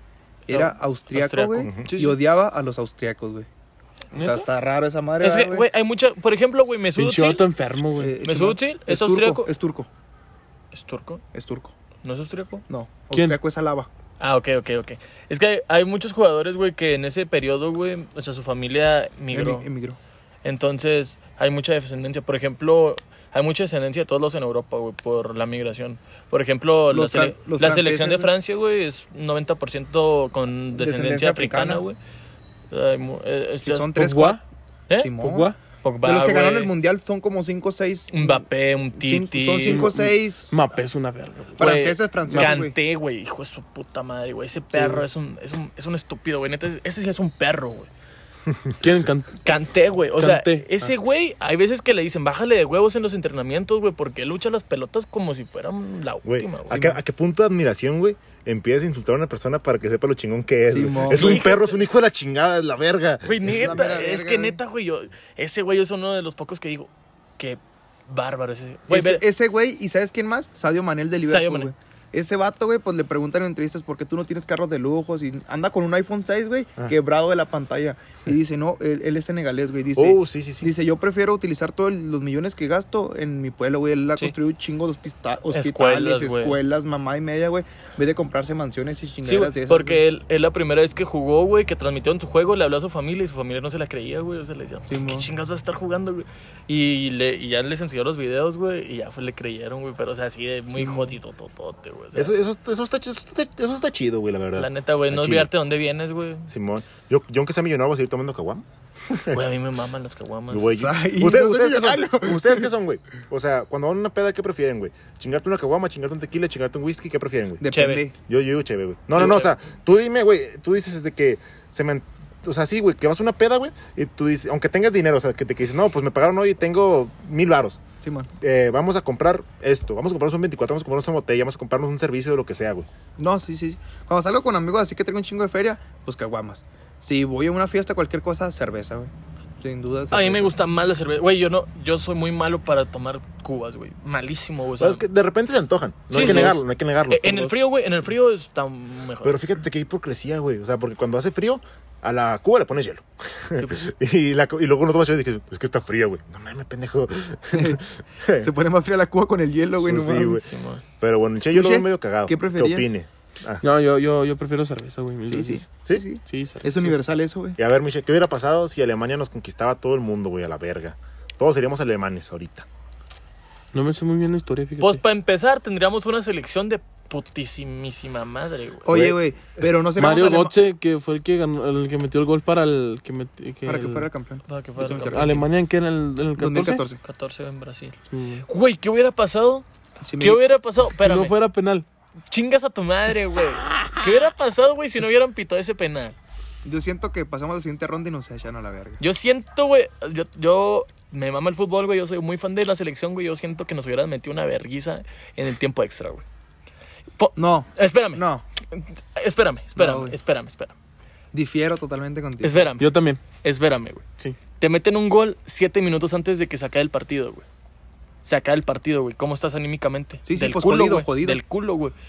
Era No, austriaco, austriaco. güey. Ujú. Sí, Y sí. odiaba a los austriacos, güey. O sea, ¿Neta? está raro esa madre, Es que, ¿verdad, güey, hay mucha, por ejemplo, güey, Mesut Pinche Özil vato enfermo, güey. Eh, Mesut Simón, Özil, ¿es turco, austriaco? Es turco, ¿Es turco? es turco. ¿No es austríaco? No, ¿Quién? austriaco es Alaba. Ah, ok, ok, ok. Es que hay, hay muchos jugadores, güey, que en ese periodo, güey, o sea, su familia migró. Emi- Emigró. Entonces, hay mucha descendencia. Por ejemplo, hay mucha descendencia de todos los en Europa, güey, por la migración. Por ejemplo, Los la, sele- fran- los la selección de franceses, Francia, güey, es noventa por ciento con descendencia, Descendencia africana, africana. güey. Hay mu- eh, Que estas- son tres, ¿Pogba? ¿Eh? Simón. ¿Pogba? Pogba, De los que ganaron güey, el mundial son como cinco o seis. Mbappé, un Titi. Son cinco o seis. Mapé es una verga, güey. Güey, franceses, franceses, güey. Kanté, güey, hijo de su puta madre, güey. Ese perro güey. es, un, es, un, es un estúpido, güey. Neta, ese sí es un perro, güey. ¿Quién can- Kanté, güey. O Kanté. sea, ese güey, hay veces que le dicen, bájale de huevos en los entrenamientos, güey, porque él lucha las pelotas como si fueran la Güey, última, ¿a, güey. qué, ¿a qué punto de admiración, güey, empiezas a insultar a una persona para que sepa lo chingón que es? Sí, güey? mo. Es un Sí. perro, es un hijo de la chingada, es la verga. Güey, Es la neta, mera es verga, que güey. neta, güey, yo, ese güey es uno de los pocos que digo, que bárbaro ese. Güey, Ese, ve- ese güey, ¿y sabes quién más? Sadio Manel de Sadio Liverpool, Mané. güey. Ese vato, güey, pues le preguntan en entrevistas por qué tú no tienes carros de lujos y anda con un iPhone seis, güey, Ah. quebrado de la pantalla. Y dice, no, él, él es senegalés, güey. Dice, Oh, sí, sí, sí. dice, yo prefiero utilizar todos los millones que gasto en mi pueblo, güey. Él ha Sí. construido un chingo de hospita- hospitales, Escuelas, escuelas, güey. mamá y media, güey. En vez de comprarse mansiones y Sí, chingaderas güey, de esas, porque güey. él, él la primera vez que jugó, güey, que transmitió en su juego, le habló a su familia y su familia no se la creía, güey. O sea, le decían, Sí, ¿qué mo. chingas vas a estar jugando, güey? Y, le, y ya les enseñó los videos, güey, y ya fue, le creyeron, güey. Pero, o sea, así de muy Sí, mo. jodido, totote, güey. O sea, Eso, eso, eso, está, eso, está, eso está chido, güey, la verdad. la neta, güey, no Está chido. olvidarte de dónde vienes, güey. Simón. Yo, yo aunque sea millonario, voy a seguir tomando caguamas. Güey, a mí me maman las caguamas. Güey, Ay, ¿Ustedes, no soy ustedes, qué son? millonario. ¿Ustedes qué son, güey? O sea, cuando van a una peda, ¿qué prefieren, güey? ¿Chingarte una caguama, chingarte un tequila, chingarte un whisky? ¿Qué prefieren, güey? Depende. Chévere. Yo, yo digo chévere, güey. No, Sí, no, no, o chévere. sea, tú dime, güey, tú dices de que se me... O sea, sí, güey, que vas a una peda, güey, y tú dices, aunque tengas dinero, o sea, que te que dices, no, pues me pagaron hoy y tengo mil varos. Simón. Eh, vamos a comprar esto, vamos a comprarnos un veinticuatro, vamos a comprarnos una botella, vamos a comprarnos un servicio de lo que sea, güey. No, sí, sí. Cuando salgo con amigos así que tengo un chingo de feria, pues caguamas. Si voy a una fiesta, cualquier cosa, cerveza, güey. Sin duda. A mí cerveza. me gusta más la cerveza. Güey, yo no, yo soy muy malo para tomar cubas, güey. Malísimo, güey. O sea, O sea, es que de repente se antojan, no Sí, hay que sí. negarlo, no hay que negarlo. eh, en el frío, güey, en el frío está mejor. Pero fíjate que hipocresía, güey, o sea, porque cuando hace frío, a la cuba le pones hielo. Sí, pues. y, la, y luego no tomas hielo y dices, es que está fría, güey. No mames, pendejo. Se pone más fría la cuba con el hielo, güey. Pues no sí, mames. güey. Sí, güey. Pero bueno, el che, yo lo Che, veo medio cagado. ¿qué preferías? opine? Ah, No, yo, yo, yo prefiero cerveza, güey. mil Sí, sí. veces. ¿Sí? Sí, sí. Sí, cerveza. Es universal eso, güey. Y a ver, Michelle, ¿qué hubiera pasado si Alemania nos conquistaba todo el mundo, güey, a la verga? Todos seríamos alemanes ahorita. No me sé muy bien la historia, fíjate. Pues para empezar, tendríamos una selección de putísimísima madre, güey. Oye, güey, pero no seríamos Mario alema- Götze, que fue el que ganó, el que metió el gol para el que, meti- que para que el- fuera campeón. Para que fuera Eso me campeón. interesa. Alemania en qué en el, en el dos mil catorce. catorce. catorce en Brasil. Sí. Güey, ¿qué hubiera pasado? Sí, me- ¿Qué hubiera pasado? Si Espérame. no fuera penal. Chingas a tu madre, güey. ¿Qué hubiera pasado, güey, si no hubieran pitado ese penal? Yo siento que pasamos a la siguiente ronda y nos echan a la verga. Yo siento, güey, yo, yo me mama el fútbol, güey, yo soy muy fan de la selección, güey, yo siento que nos hubieran metido una verguiza en el tiempo extra, güey. Po- No, Espérame, no. espérame, espérame, No, güey. espérame, espérame, Difiero totalmente contigo. espérame, Yo también. espérame, güey. Sí. Te meten un gol siete minutos antes de que se acabe el partido, güey. Se acaba el partido, güey. ¿Cómo estás anímicamente? Sí, sí, Del pues, culo, jodido, güey. jodido. Del culo, güey.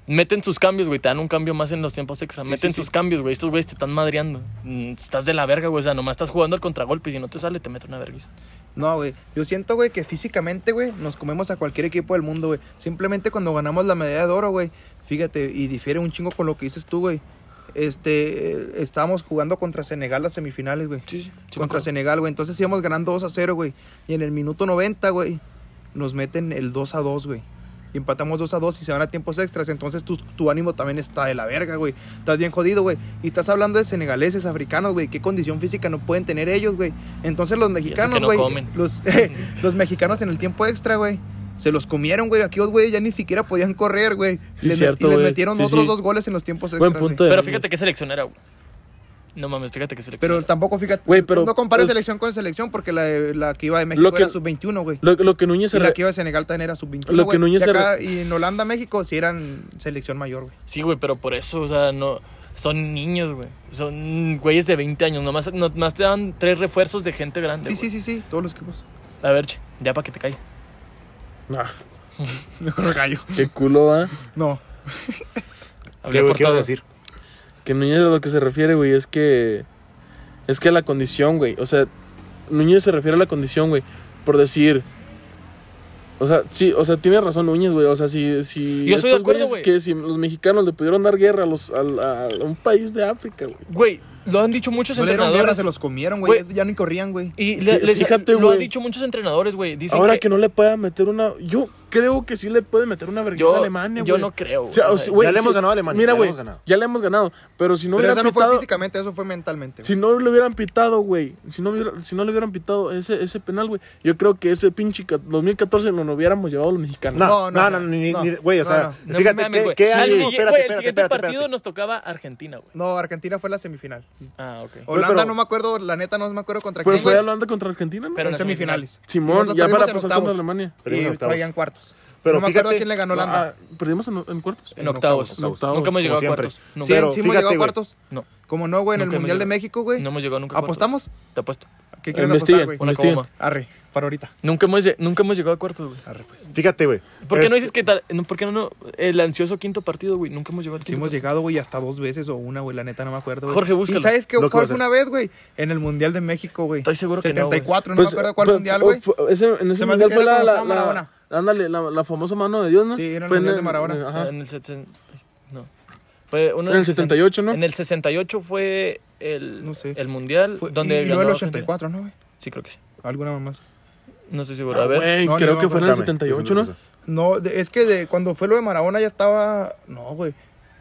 Meten sus cambios, güey. Te dan un cambio más en los tiempos extra. Sí, Meten sí, sus sí. cambios, güey. Estos güeyes te están madreando. Mm, Estás de la verga, güey. O sea, nomás estás jugando al contragolpe y si no te sale, te mete una vergüenza. No, güey. Yo siento, güey, que físicamente, güey, nos comemos a cualquier equipo del mundo, güey. Simplemente cuando ganamos la medalla de oro, güey. Fíjate, y difiere un chingo con lo que dices tú, güey. Este, eh, estábamos jugando contra Senegal las semifinales, güey. Sí, sí. sí me Contra acuerdo. Senegal, güey. Entonces íbamos ganando dos a cero, güey. Y en el minuto noventa, güey, nos meten el dos a dos, güey. Y empatamos dos a dos y se van a tiempos extras. Entonces tu, tu ánimo también está de la verga, güey. Estás bien jodido, güey. Y estás hablando de senegaleses, africanos, güey. ¿Qué condición física no pueden tener ellos, güey? Entonces los mexicanos, no güey. comen. Los, los mexicanos en el tiempo extra, güey. Se los comieron, güey. Aquí los güeyes ya ni siquiera podían correr, güey. Sí, y les, cierto, y les güey. metieron Sí, otros sí. dos goles en los tiempos extras. Buen punto güey. de Pero vista. fíjate qué selección era, güey. No mames, fíjate qué selección Pero era. tampoco, fíjate. Güey, pero- no compares pues- selección con selección porque la, de- la que iba de México Lo que- era sub veintiuno, güey. Lo, lo que Núñez Y se la re- que iba de Senegal también era sub veintiuno, Lo que güey. Núñez y, se acá, y en Holanda, México, sí eran selección mayor, güey. Sí, güey, pero por eso, o sea, no... Son niños, güey. Son güeyes de veinte años. Nomás, nomás te dan tres refuerzos de gente grande, Sí, güey. sí, sí, sí, todos los equipos. A ver, che, ya para que te caiga. Ah, Mejor me callo. qué culo, va. No. Hablé ¿Qué, por ¿qué vas a todos. decir? Que Núñez a lo que se refiere, güey, es que... Es que la condición, güey. O sea, Núñez se refiere a la condición, güey. Por decir... O sea, sí, o sea, tiene razón Núñez, güey. O sea, si... si Yo estoy de estos acuerdo, güeyes güey. Que si los mexicanos le pudieron dar guerra a, los, a, a- a un país de África, güey. Güey, lo han dicho muchos No le dieron entrenadores. guerra, se los comieron, güey. Güey. Ya ni corrían, güey. Y le- Fí- les- fíjate, lo güey. han dicho muchos entrenadores, güey. Dicen Ahora que, que no le pueda meter una... Yo creo que sí le puede meter una vergüenza yo, a Alemania, güey. yo no creo, O sea, güey. o sea, güey, Ya le hemos sí, ganado a Alemania, Mira, ya le güey, hemos ganado. ya le hemos ganado. Pero si no Pero hubiera eso no fue pitado... físicamente, eso fue mentalmente. Si no le hubieran pitado, güey. Si no, hubiera- si no le hubieran pitado ese, ese penal, güey. Yo creo que ese pinche ca- dos mil catorce no nos hubiéramos llevado los mexicanos. No, No, no, no, no, ni, no. ni- güey, o No, sea, No fíjate mames, que, güey. qué Sí, año, el, espérate, güey, el espérate, siguiente espérate, partido espérate. nos tocaba Argentina, güey. No, Argentina fue la semifinal. Ah, ok. Holanda pero- no me acuerdo, la neta no me acuerdo contra Fue, quién, fue güey. Holanda contra Argentina, ¿no? Pero En la semifinales. Simón, Y ya nosotros para perdimos en pasar contra octavos. Alemania. Pero Y en octavos. fue en cuartos. Pero no me acuerdo fíjate- a quién le ganó Holanda. Ah, ¿Perdimos en, en cuartos? En octavos. En octavos. Nunca hemos llegado a siempre. cuartos. Sí, Nunca. Pero sí hemos fíjate, llegado a güey. cuartos. No, Como no, güey, en el Nunca hemos Mundial de llegado. México, güey. no hemos llegado nunca a cuartos. ¿Apostamos? Te apuesto. ¿Qué quieres Investiguen, apostar, güey? Una investiguen. coma. Arre, para ahorita. Nunca hemos, lle- nunca hemos llegado a cuartos, güey. Arre, pues. Fíjate, güey. ¿Por qué no Este- dices que tal? No, ¿por qué no, no? El ansioso quinto partido, güey. Nunca hemos llegado al Sí quinto hemos partido. llegado, güey, hasta dos veces o una, güey, la neta no me acuerdo, güey. Jorge, búscalo. ¿Y sabes qué? Lo que ¿Cuál vas fue a una vez, güey? En el Mundial de México, güey. Estoy seguro que no, setenta y cuatro, no, Pues, me acuerdo cuál pues, Mundial, oh, güey. fue- ese- en ese Se me hace mundial que fue era la, cuando la, estaba la, Maradona. ándale, la, la famosa mano de Dios, ¿no? Sí, era el Fue mundial el- de Maradona. Ajá. Ah, en el sesen- No. Fue uno En el setenta y ocho, ¿no? En el sesenta y ocho fue el, No sé. el mundial Fue- donde y ganó luego el Argentina. ochenta y cuatro, ¿no, güey? Sí, creo que sí. Alguna más. No estoy seguro. A Ah, ver. güey, No, creo ni que me fue en el Espérame, setenta y eso ocho, no ¿no? sé. No, de- es que de, cuando fue lo de Maradona ya estaba... No, güey.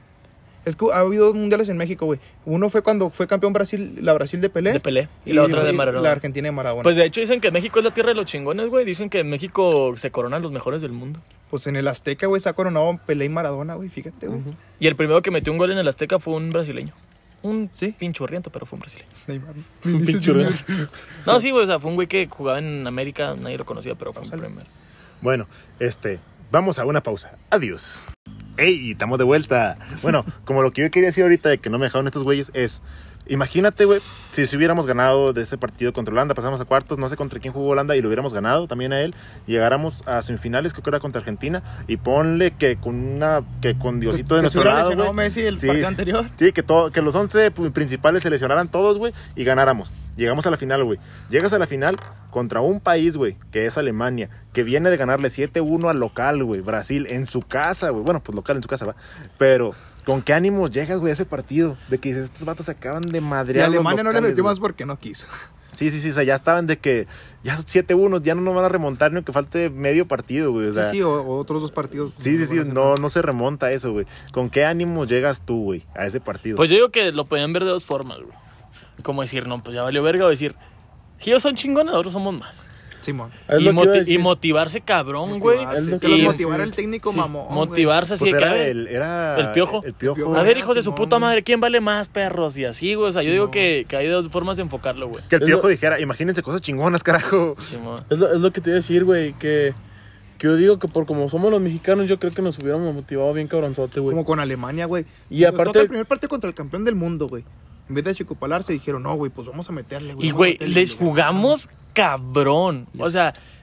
Es que ha habido dos mundiales en México, güey. Uno fue cuando fue campeón Brasil, la Brasil de Pelé. De Pelé. Y, la otra de Maradona. La Argentina de Maradona. Pues de hecho dicen que México es la tierra de los chingones, güey. Dicen que en México se coronan los mejores del mundo. Pues en el Azteca, güey, se ha coronado Pelé y Maradona, güey, fíjate, güey. Y el primero que metió un gol en el Azteca fue un brasileño. Un Sí. pinchurriento, pero fue un brasileño. Neymar. Un Vinicius pinche Junior. No, sí, güey. O sea, fue un güey que jugaba en América. Nadie lo conocía, pero fue un Vamos a- primero. Bueno, este, vamos a una pausa. Adiós. ¡Ey! Estamos de vuelta. Bueno, como lo que yo quería decir ahorita de que no me dejaron estos güeyes es... Imagínate, güey, si, si hubiéramos ganado de ese partido contra Holanda, pasamos a cuartos, no sé contra quién jugó Holanda y lo hubiéramos ganado también a él, llegáramos a semifinales, creo que era contra Argentina, y ponle que con una, que con Diosito de Que se nuestro hubiera lado, lesionado güey. Messi el Sí. partido anterior. Sí, que, todo, que los once principales se lesionaran todos, güey, y ganáramos. Llegamos a la final, güey. Llegas a la final contra un país, güey, que es Alemania, que viene de ganarle siete uno al local, güey, Brasil, en su casa, güey. Bueno, pues local en su casa, va. Pero, ¿con qué ánimos llegas, güey, a ese partido? De que dices, estos vatos se acaban de Y madrear. los Alemania no le locales, metió güey. más porque no quiso. Sí, sí, sí, o sea, ya estaban de que ya siete uno, ya no nos van a remontar ni aunque falte medio partido, güey. O sea, Sí, sí, o, o otros dos partidos. sí, sí, sí, Van a ser- no, no se remonta eso, güey. ¿Con qué ánimos llegas tú, güey, a ese partido? Pues yo digo que lo podían ver de dos formas, güey. Como decir, no, pues ya valió verga. O decir, si ellos son chingones, nosotros somos más. Simón. Es Y, lo que iba a moti- decir. y motivarse cabrón, güey. Motivarse, Es lo que que los iba a motivara decir. el técnico Sí, mamón. güey. motivarse así Pues de que, a era ver, el, era el Piojo. El piojo. a ver, hijos de su Simón. puta madre, ¿quién vale más, perros? Y así, güey. O sea, yo Simón. digo que, que hay dos formas de enfocarlo, güey. Que el Es piojo lo- dijera, imagínense cosas chingonas, carajo. Simón. Es lo, es lo que te iba a decir, güey, que, que yo digo que por como somos los mexicanos, yo creo que nos hubiéramos motivado bien cabronzote, güey. Como con Alemania, güey. Y aparte- Toca el primer partido contra el campeón del mundo, güey. En vez de achicopalarse, dijeron, no, güey, pues vamos a meterle, güey. Y, vamos a güey, meterle, les güey. jugamos cabrón. O sea,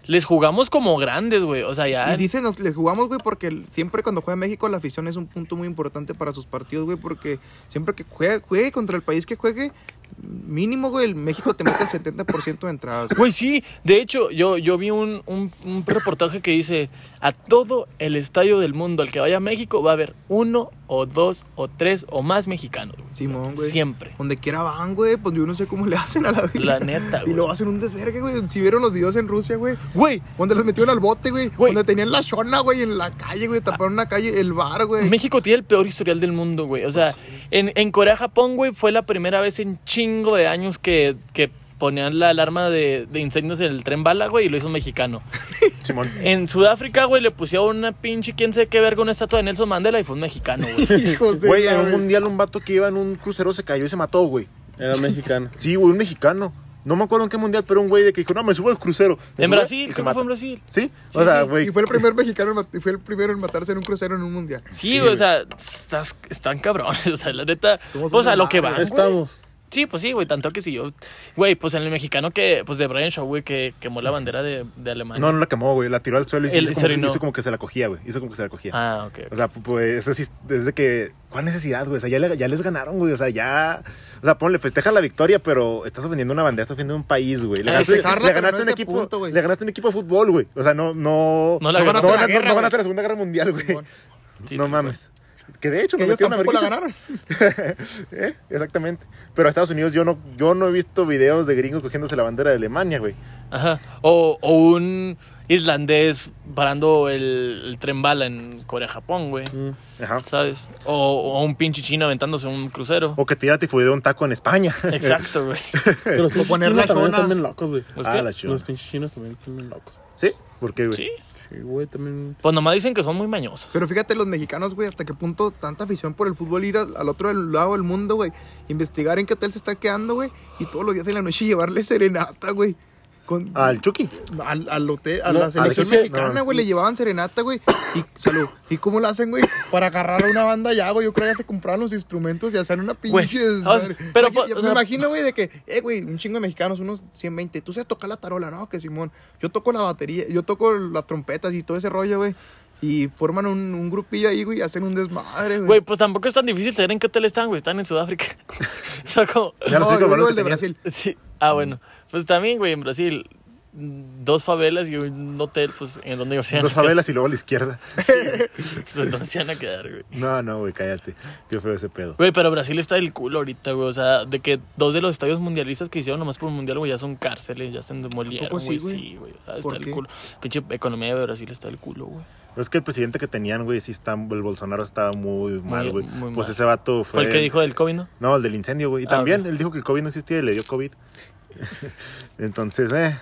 les jugamos como grandes, güey. O sea, ya... Y dicen, nos, les jugamos, güey, porque el- siempre cuando juega México la afición es un punto muy importante para sus partidos, güey, porque siempre que juegue, juegue contra el país que juegue, mínimo, güey, el México te mete el setenta por ciento de entradas, güey. Güey, sí. De hecho, yo, yo vi un, un, un reportaje que dice, a todo el estadio del mundo al que vaya a México va a haber uno o dos o tres o más mexicanos, güey. Simón, güey. Siempre. Donde quiera van, güey, pues yo no sé cómo le hacen a la vida. La neta, Y güey. luego hacen un desvergue, güey. Si vieron los videos en Rusia, güey. Güey, Donde los metieron al bote, güey. Güey. Donde tenían la chona, güey, en la calle, güey. Taparon una calle, el bar, güey. México tiene el peor historial del mundo, güey. O sea, en, en Corea-Japón, güey, fue la primera vez en chingo de años que, que ponían la alarma de, de incendios en el tren bala, güey, y lo hizo un mexicano. Simón. En Sudáfrica, güey, le pusieron una pinche, quién sabe qué verga, una estatua de Nelson Mandela y fue un mexicano, güey. Hijos de Güey, la en un verga. mundial un vato que iba en un crucero se cayó y se mató, güey. Era mexicano. Sí, güey, un mexicano. No me acuerdo en qué mundial, pero un güey de que dijo, no, me subo al crucero. Se En sube Brasil, y se creo que mata. fue en Brasil. ¿Sí? Sí, O sea, sí. güey. Y fue el primer mexicano, en mat- y fue el primero en matarse en un crucero en un mundial. Sí, Sí, güey, o güey. sea, estás, están cabrones, o sea, la neta. Somos O sea, un lo que van, desmadre. güey. Estamos. Sí, pues sí, güey, tanto que sí yo. Güey, pues en el mexicano que, pues de Brian Shaw, güey, que quemó la bandera de, de Alemania. No, no la quemó, güey. La tiró al suelo y Él hizo, se como, orinó. hizo como que se la cogía, güey. Hizo como que se la cogía. Ah, ok. O sea, pues eso sí, desde que... ¿Cuál necesidad, güey? O sea, ya, le- ya les ganaron, güey. O sea, ya... O sea, ponle, festeja la victoria, pero estás ofendiendo una bandera, estás ofendiendo un país, güey. Le Ah, ganaste, festejarla, le pero ganaste no un ese equipo, punto, güey. le ganaste un equipo de fútbol, güey. O sea, no, no... No la no, ganaste no, la no, guerra, no güey. ganaste la Segunda Guerra Mundial, güey. Simón. Sí, no pues, mames. Que de hecho Que me ellos metieron a tampoco la vergüenza. ganaron. ¿Eh? Exactamente. Pero a Estados Unidos yo no, yo no he visto videos de gringos cogiéndose la bandera de Alemania, güey. Ajá. O, o un islandés parando el, el tren bala en Corea-Japón, güey. Mm. Ajá. ¿Sabes? O, o un pinche chino aventándose un crucero. O que tira tifudeo un taco en España. Exacto, güey. Pero los pinches poner chinos la también zona. están bien locos, güey. ¿Los Ah, qué? la chona. Los pinches chinos también están bien locos. ¿Sí? ¿Por qué, güey? Sí. Sí, güey, también. Pues nomás dicen que son muy mañosos. Pero fíjate, los mexicanos, güey, hasta qué punto tanta afición por el fútbol ir al, al otro lado del mundo, güey. Investigar en qué hotel se está quedando, güey. Y todos los días de la noche llevarle serenata, güey. Con, Al Chucky. al, al hotel, a No, la selección al que sí, mexicana, no. güey, le llevaban serenata, güey. Y salud. ¿Y cómo lo hacen, güey? Para agarrar a una banda ya, güey. Yo creo que ya se compraron los instrumentos y hacer una Güey, pinche ¿sabes? desmadre. Pero, Imagi- pues, o me sea- imagino, güey, de que, eh, güey, un chingo de mexicanos, unos ciento veinte. Tú sabes tocar la tarola, ¿no? Que Simón. Yo toco la batería, yo toco las trompetas y todo ese rollo, güey. Y forman un, un grupillo ahí, güey, y hacen un desmadre, güey. Güey, pues tampoco es tan difícil saber en qué hotel están, güey. Están en Sudáfrica. O sea, como... Ya los no, cinco yo digo balones el de que tenían. Brasil. Sí. Ah, bueno. Pues también, güey, en Brasil, dos favelas y un hotel, pues, en donde se van a Dos quedar. favelas y luego a la izquierda. Pues, en donde se van a quedar, güey. No, no, güey, cállate. Qué feo ese pedo. Güey, pero Brasil está del culo ahorita, güey. O sea, de que dos de los estadios mundialistas que hicieron nomás por un mundial, güey, ya son cárceles, ya se demolieron, poco sí, güey. güey? Sí, güey. O sea, ¿Por está del qué? culo. Pinche economía de Brasil está del culo, güey. Es que el presidente que tenían, güey, sí está, el Bolsonaro estaba muy mal, güey. muy Pues mal. ese vato fue... Fue el que dijo del COVID, ¿no? No, el del incendio, güey. Y Ah, también, ok. él dijo que el COVID no existía y le dio COVID. Entonces, eh...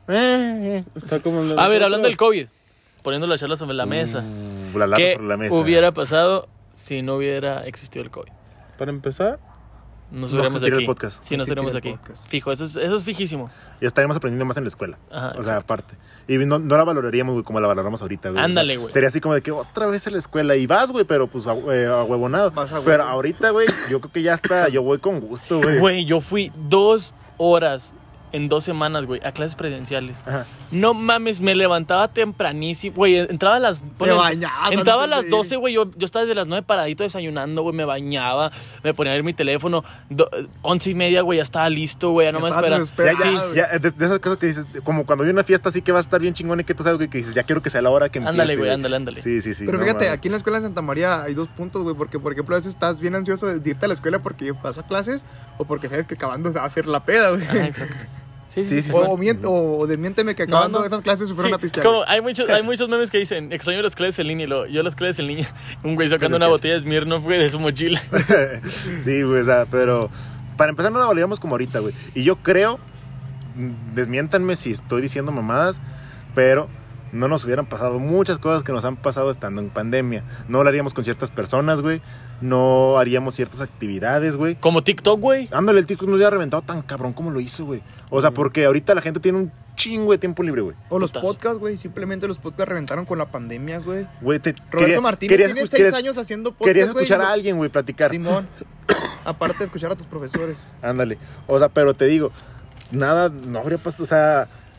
eh, Está como en la- A ver, hablando del COVID, poniendo las charlas sobre la mesa. uh, la lata ¿Qué sobre la mesa. hubiera pasado si no hubiera existido el COVID? Para empezar, No No estuviéramos existiría aquí. el podcast. Sí, no No estuviéramos existiría aquí. el podcast. Fijo, eso es, eso es fijísimo. Ya estaríamos aprendiendo más en la escuela. Ajá, o sea, exacto. aparte. Y no, no la valoraríamos, güey, como la valoramos ahorita, güey. Ándale, O sea, güey. Sería así como de que otra vez a la escuela. Y vas, güey, pero pues a, eh, a huevonado. Vas a huevo. Pero ahorita, güey, yo creo que ya está. Yo voy con gusto, güey. Güey, yo fui dos horas en dos semanas, güey, a clases presenciales. Ajá. No mames, me levantaba tempranísimo, güey, entraba a las... ponle- bañabas Entraba a antes las de ir. doce, güey, yo, yo estaba desde las nueve paradito desayunando, güey, me bañaba, me ponía a ver mi teléfono, do- once y media, güey, ya estaba listo, güey, ya no me estabas espera. Ya, desesperado. ya, güey. ya, de, de esas cosas que dices, como cuando hay una fiesta así que va a estar bien chingón y que tú sabes, güey, que dices, ya quiero que sea la hora que empiece. Ándale, güey, ándale, ándale. Sí, sí, sí. Pero no fíjate, mames. aquí en la escuela de Santa María hay dos puntos, güey, porque por ejemplo a veces estás bien ansioso de irte a la escuela porque vas a clases o porque sabes que acabando va a hacer la peda, güey. Ajá, exacto. Sí, Sí, sí, sí, sí. O, o, mient- o desmiénteme que acabando No, no. esas clases se fueron Sí, a pistear. como hay muchos, hay muchos memes que dicen, extraño las clases en línea, y luego, yo las clases en línea, un güey sacando una Pero, botella de Smirnoff, güey, de su mochila. Sí, güey, o sea, pero para empezar no la validamos como ahorita, güey. Y yo creo, mm, desmiéntanme si estoy diciendo mamadas, pero no nos hubieran pasado muchas cosas que nos han pasado estando en pandemia. No lo haríamos con ciertas personas, güey. No haríamos ciertas actividades, güey. Como TikTok, güey. Ándale, el TikTok no hubiera reventado tan cabrón como lo hizo, güey. O sea, porque ahorita la gente tiene un chingo de tiempo libre, güey. O los Putazo. podcasts, güey, simplemente los podcasts reventaron con la pandemia, güey. Güey, te Roberto quería- Martínez querías tiene escu- seis querías- años haciendo podcast, Querías güey, escuchar y a lo- alguien, güey, platicar. Simón, aparte de escuchar a tus profesores. Ándale. O sea, pero te digo, nada, no habría pasado, o sea,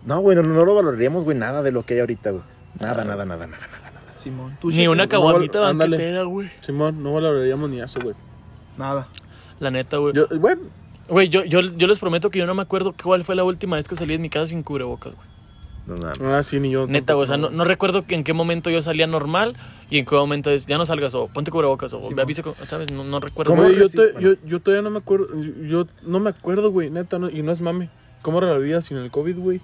No, güey, no, no lo valoraríamos, güey, nada de lo que hay ahorita, güey. Nada, nada, nada, nada, nada. Simón, tú Ni sí, una güey. caguamita no, ándale. banquetera, güey. Simón, no valoraríamos ni eso, güey. Nada. La neta, güey. Yo, bueno, Güey, yo, yo, yo les prometo que yo no me acuerdo cuál fue la última vez que salí de mi casa sin cubrebocas, güey. No, nada. ah, sí, ni yo. Neta, güey, o sea, tampoco, no, no recuerdo en qué momento yo salía normal y en qué momento es, ya no salgas o ponte cubrebocas o Sí, me avisa, con- ¿sabes? No, no recuerdo. ¿Cómo? Güey, yo, reci- te- bueno. yo, yo todavía no me acuerdo. Yo, yo no me acuerdo, güey, neta, no, y no es mame. ¿Cómo era la vida sin el COVID, güey?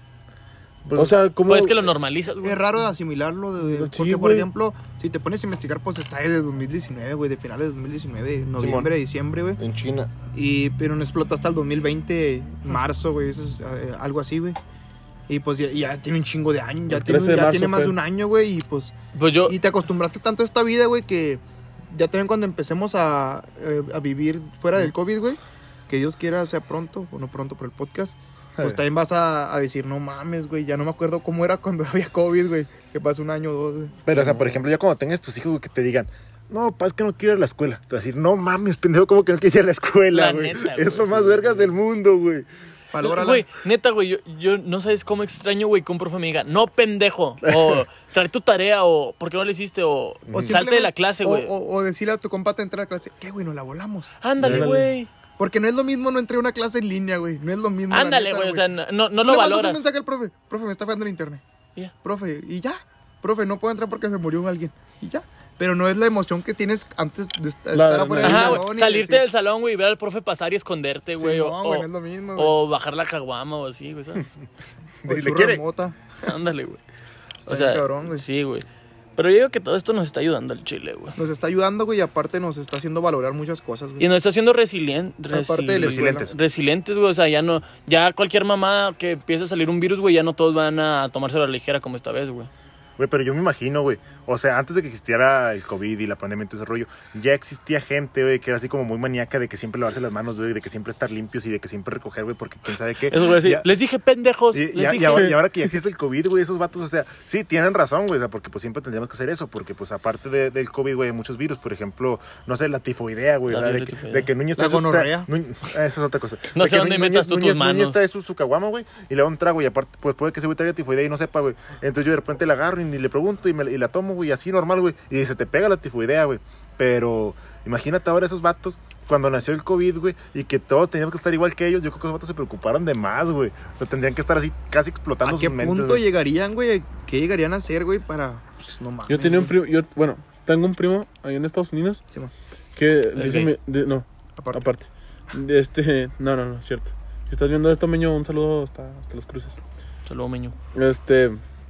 Pues, O sea, ¿cómo? Pues es que lo normalizas, güey. Es raro de asimilarlo, de- Sí, porque por güey. ejemplo, si te pones a investigar, pues está desde dos mil diecinueve, güey, de finales de dos mil diecinueve, noviembre, diciembre, güey. en China. Y, pero no explotó hasta el dos mil veinte, marzo, güey, eso es eh, algo así, güey. Y pues ya, ya tiene un chingo de años, ya El tiene, trece de ya marzo tiene más fue. de un año, güey, y pues... Pues yo, Y te acostumbraste tanto a esta vida, güey, que ya también cuando empecemos a, eh, a vivir fuera del COVID, güey, que Dios quiera sea pronto, o no pronto por el podcast, pues Eh. también vas a, a decir, no mames, güey, ya no me acuerdo cómo era cuando había COVID, güey, que pasó un año o dos, güey. Pero, o sea, por ejemplo, ya cuando tengas tus hijos, güey, que te digan, no, pa, es que no quiero ir a la escuela. Te vas a decir, no mames, pendejo, ¿cómo que no quieres ir a la escuela, La güey? neta, Es güey. lo más vergas del mundo, güey. Valórala. güey, neta, güey, yo, yo no sabes cómo extraño, güey, que un profe me diga, no, pendejo, o trae tu tarea, o ¿por qué no le hiciste? O, O salte de la simplemente- clase, o- güey. O, o decirle a tu compa te entrar a clase, ¿qué, güey? Nos la volamos. Ándale, Ándale. güey. Porque no es lo mismo no entré a una clase en línea, güey. No es lo mismo. la Ándale, neta, güey, o sea, no, no Tú lo le mandas un valoras. mensaje al profe, profe, me está fallando el internet. Ya. Profe, y ya. Profe, no puedo entrar porque se murió alguien. Y ya. Pero no es la emoción que tienes antes de est- La- estar afuera del Ajá, salón. güey, y salirte decir, del salón, güey, y ver al profe pasar y esconderte, güey. Sí, o, no, güey, o- no es lo mismo, güey. o bajar la caguama o así, güey, ¿sabes? O el ¿Le churro quiere? de mota. Ándale, güey. Está O bien sea, cabrón, güey. sí, güey. Pero yo digo que todo esto nos está ayudando al chile, güey. Nos está ayudando, güey, y aparte nos está haciendo valorar muchas cosas, güey. Y nos está haciendo resilientes. Aparte de la escuela. Resilientes. Resilientes, güey. O sea, ya no. Ya cualquier mamá que empiece a salir un virus, güey, ya no todos van a tomárselo a la ligera como esta vez, güey. Güey, pero yo me imagino, güey. O sea, antes de que existiera el COVID y la pandemia y todo ese rollo, ya existía gente, güey, que era así como muy maníaca de que siempre lavarse las manos, güey, de que siempre estar limpios y de que siempre recoger, güey, porque quién sabe qué. Eso, güey, sí. Ya- Les dije pendejos. Y, les y a- y dije. ahora, y ahora que ya existe el COVID, güey, esos vatos, o sea, sí, tienen razón, güey, o sea, porque pues siempre tendríamos que hacer eso, porque pues aparte de- del COVID, güey, hay muchos virus, por ejemplo, no sé, la tifoidea, güey, La o sea, de, virus que- tifoidea. de que Núñez La trae su- gonorrea. Nuñ- esa es otra cosa. No De sé que dónde Núñez- metas tú tus Núñez- manos. Núñez trae su, su caguama, güey, y le da un trago, y aparte, pues puede que ese güey traiga tifoidea y no sepa, güey. Entonces yo de repente la agarro y ni le pregunto y, me, y la tomo, güey, así normal, güey, y se te pega la tifoidea, güey. Pero imagínate ahora esos vatos cuando nació el COVID, güey, y que todos teníamos que estar igual que ellos. Yo creo que esos vatos se preocuparon de más, güey. O sea, tendrían que estar así casi explotando ¿A qué sus mentes, punto güey. llegarían, güey? ¿Qué llegarían a hacer, güey, para... Pues, no mames. Yo tenía un güey. primo, yo, bueno, tengo un primo ahí en Estados Unidos Sí, man. que ¿Es dice, gay? mi- de- no, Aparte. aparte. De Este, no, no, no, es cierto. Si estás viendo esto, Meño, un saludo hasta, hasta los cruces. Saludos, meño. Este,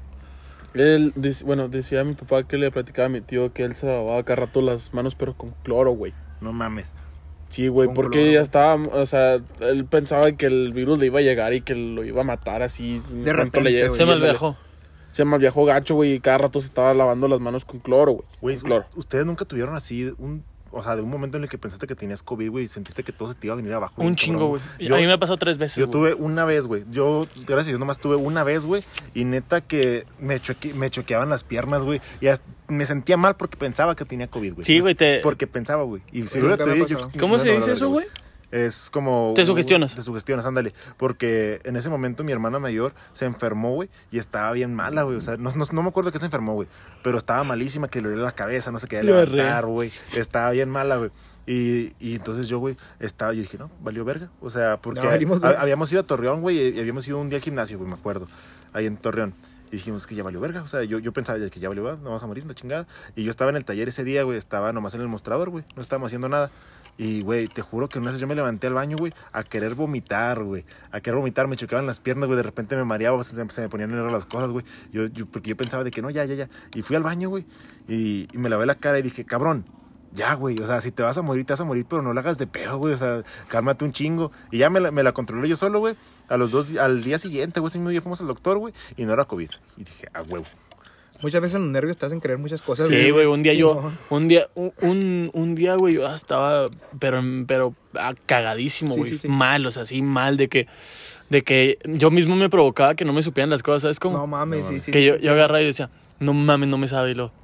él, dice- bueno, decía a mi papá que le platicaba a mi tío que él se lavaba cada rato las manos, pero con cloro, güey. No mames. Sí, güey, Con porque cloro. ya estaba, o sea, él pensaba que el virus le iba a llegar y que lo iba a matar así. en De cuanto repente, llegue, güey. Se me ándale. viajó. Se me viajó gacho, güey, y cada rato se estaba lavando las manos con cloro, güey. Güey, Con cloro. ustedes nunca tuvieron así un... O sea, de un momento en el que pensaste que tenías COVID, güey, y sentiste que todo se te iba a venir abajo. Un bien chingo, cabrón, güey. Yo- A mí me ha pasado tres veces. Yo güey. tuve una vez, güey. Yo, gracias a Dios, nomás tuve una vez, güey. Y neta que me, choque, me choqueaban las piernas, güey. Y hasta me sentía mal porque pensaba que tenía COVID, güey. Sí, güey, te- Porque pensaba, güey. Y si Nunca hubiera me ha tenido, yo- pasado. ¿Cómo no, se no, dice no, eso, no, güey? Es como... Te sugestionas. Te sugestionas, ándale. Porque en ese momento mi hermana mayor se enfermó, güey. Y estaba bien mala, güey. O sea, no, no, no me acuerdo que se enfermó, güey. Pero estaba malísima, que le dolía la cabeza, no se quería Diarrea. levantar, güey. Estaba bien mala, güey. Y, y entonces yo, güey, estaba, yo dije, no, valió verga. O sea, porque Ya valimos ha- verga. habíamos ido a Torreón, güey, y habíamos ido un día al gimnasio, güey, me acuerdo. Ahí en Torreón. Y dijimos que ya valió verga. O sea, yo, yo pensaba ya que ya valió verga, no vamos a morir, una chingada. Y yo estaba en el taller ese día, güey, estaba nomás en el mostrador, güey. No estábamos haciendo nada. Y, güey, te juro que una vez yo me levanté al baño, güey, a querer vomitar, güey. A querer vomitar, me chocaban las piernas, güey. De repente me mareaba, se me, se me ponían negras las cosas, güey. Yo, yo, porque yo pensaba de que no, ya, ya, ya. Y fui al baño, güey. Y, y me lavé la cara y dije, cabrón, ya, güey. O sea, si te vas a morir, te vas a morir, pero no la hagas de pedo, güey. O sea, cálmate un chingo. Y ya me la, me la controlé yo solo, güey. A los dos, di- al día siguiente, güey, ese mismo día fuimos al doctor, güey. Y no era COVID. Y dije, a huevo. Muchas veces los nervios te hacen creer muchas cosas. Sí, güey, un día Sí, yo, no. un día, un, un, un día, güey, yo estaba, pero, pero ah, cagadísimo, Sí, güey, sí, sí. mal, o sea, así mal, de que, de que yo mismo me provocaba que no me supieran las cosas, ¿sabes cómo? No mames, No sí, mames. sí. que sí, yo, sí. yo agarraba y decía, no mames, no me sabe, y lo,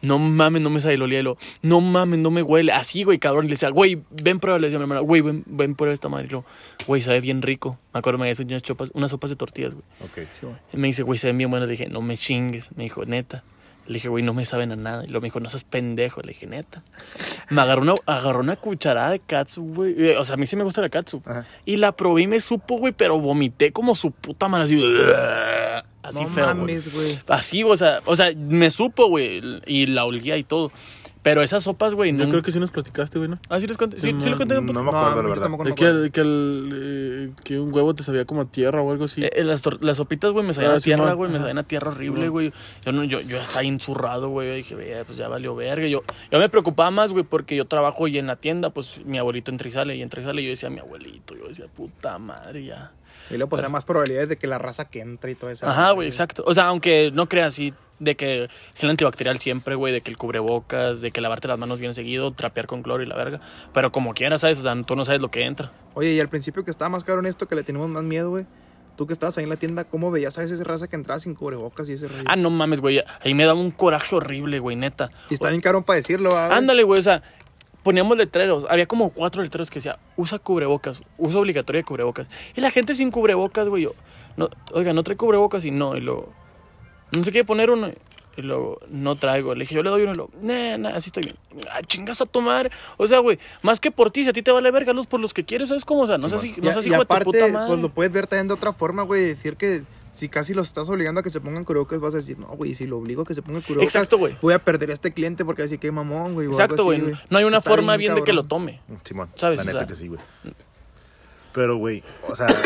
no mames, no me sabe el olía. Y lo, no mames, no me huele. Así, güey, cabrón. Y le decía, güey, ven prueba. Le decía a mi hermana, güey, ven, ven prueba esta madre. Y lo, güey, sabe bien rico. Me acuerdo, me hizo unas, chopas, unas sopas de tortillas, güey. Ok. Sí, güey. Y me dice, güey, saben bien buenas. Le dije, no me chingues. Me dijo, neta. Le dije, güey, no me saben a nada. Y luego me dijo, no seas pendejo. Le dije, neta. Me agarró una, agarró una cucharada de katsu, güey. O sea, a mí sí me gusta la katsu. Ajá. Y la probé y me supo, güey, pero vomité como su puta madre. Así, así No feo, güey. mames, güey. Así, o sea, o sea, me supo, güey. Y la olía y todo. Pero esas sopas, güey, Yo no. creo que sí nos platicaste, güey, ¿no? Ah, sí les conté. Sí, Sí, sí lo conté. un No poco. me acuerdo, No, la yo verdad. tampoco no Es me que, acuerdo. que, el, eh, que un huevo te sabía como a tierra o algo así. Eh, eh, las, tor- las sopitas, güey, me sabían Ah, a tierra, Simón. güey. Me Ajá. sabían a tierra horrible, Simón. güey. Yo, no, yo, yo estaba ensurrado, güey. Yo dije, "Ve, pues ya valió verga". Yo, yo me preocupaba más, güey, porque yo trabajo y en la tienda, pues mi abuelito entra y sale. Y entra y sale. Y yo decía, mi abuelito. Yo decía, puta madre, ya. Y luego pues hay más probabilidades de que la raza que entra y todo eso. Ajá, güey, exacto. O sea, aunque no creas así, de que gel antibacterial siempre, güey, de que el cubrebocas, de que lavarte las manos bien seguido, trapear con cloro y la verga. Pero como quieras, ¿sabes? O sea, tú no sabes lo que entra. Oye, y al principio que estaba más cabrón esto, que le teníamos más miedo, güey. Tú que estabas ahí en la tienda, ¿cómo veías a veces esa raza que entraba sin cubrebocas y ese rollo? Ah, no mames, güey. Ahí me daba un coraje horrible, güey, neta. Y está bien cabrón para decirlo, ¿va, güey? Ándale, güey, o sea, poníamos letreros. Había como cuatro letreros que decía, usa cubrebocas, uso obligatorio de cubrebocas. Y la gente sin cubrebocas, güey, yo, no, oiga, no trae cubrebocas y no, y luego, no sé qué poner uno. Y luego, no traigo. Le dije, yo le doy uno y luego, nah, nah, así estoy bien. Ah, chingas a tomar. O sea, güey, más que por ti, si a ti te vale verga, los por los que quieres, ¿sabes cómo? O sea, no sé si, Y, no sé si y hijo de tu aparte, puta madre. pues lo puedes ver también de otra forma, güey. Decir que si casi los estás obligando a que se pongan cubrebocas, vas a decir, no, güey, si lo obligo a que se pongan cubrebocas, Exacto, güey. voy a perder a este cliente porque va a decir que mamón, güey. o algo Exacto, así, güey. No hay una Está forma bien, de que lo cabrón. tome. Simón, ¿Sabes? la O neta sea- que sí, güey. Pero, güey, o sea...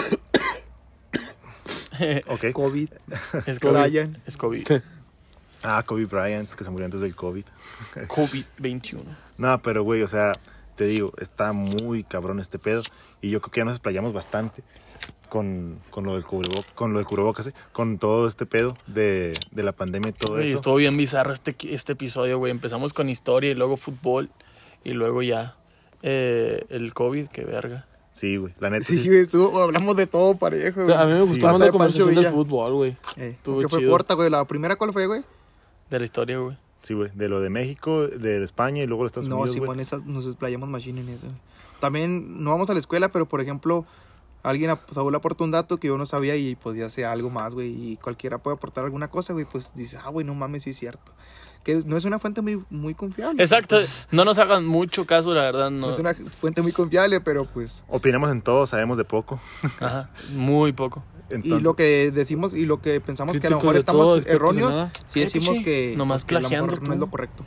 ok. COVID. Es COVID. Brian. Es COVID. Ah, Kobe Bryant, que se murió antes del COVID. COVID veintiuno. No, pero, güey, o sea, te digo, está muy cabrón este pedo. Y yo creo que ya nos explayamos bastante con, con lo del cubrebocas, con lo del cubrebocas, ¿eh? Con todo este pedo de, de la pandemia y todo Güey, eso. estuvo bien bizarro este, este episodio, güey. Empezamos con historia y luego fútbol. Y luego ya eh, el COVID, qué verga. Sí, güey, la neta. Sí, sí. güey, estuvo, hablamos de todo parejo, güey. A mí me gustó Sí. más Hasta la de Pancho conversación del Villa. fútbol, güey. Eh, Estuvo que fue chido. corta, güey. La primera, ¿cuál fue, güey? De la historia, güey. Sí, güey, de lo de México, de España y luego de Estados No, Unidos, sí, güey. con esa nos explayamos machine en eso. güey. También no vamos a la escuela, pero por ejemplo, alguien, ap- Saúl aportó un dato que yo no sabía y podía hacer algo más, güey. Y cualquiera puede aportar alguna cosa, güey. Pues dice, ah, güey, no mames, sí es cierto. Que no es una fuente muy, muy confiable. Exacto. pues, No nos hagan mucho caso, la verdad. No. No es una fuente muy confiable, pero pues. Opinamos en todo, sabemos de poco. Ajá. Muy poco. Entonces, Y lo que decimos y lo que pensamos que a lo Críticos mejor de estamos todo, expertos en erróneos, nada. sí decimos Cállate, que, nomás pues, que a lo mejor plagiando no es tú. lo correcto.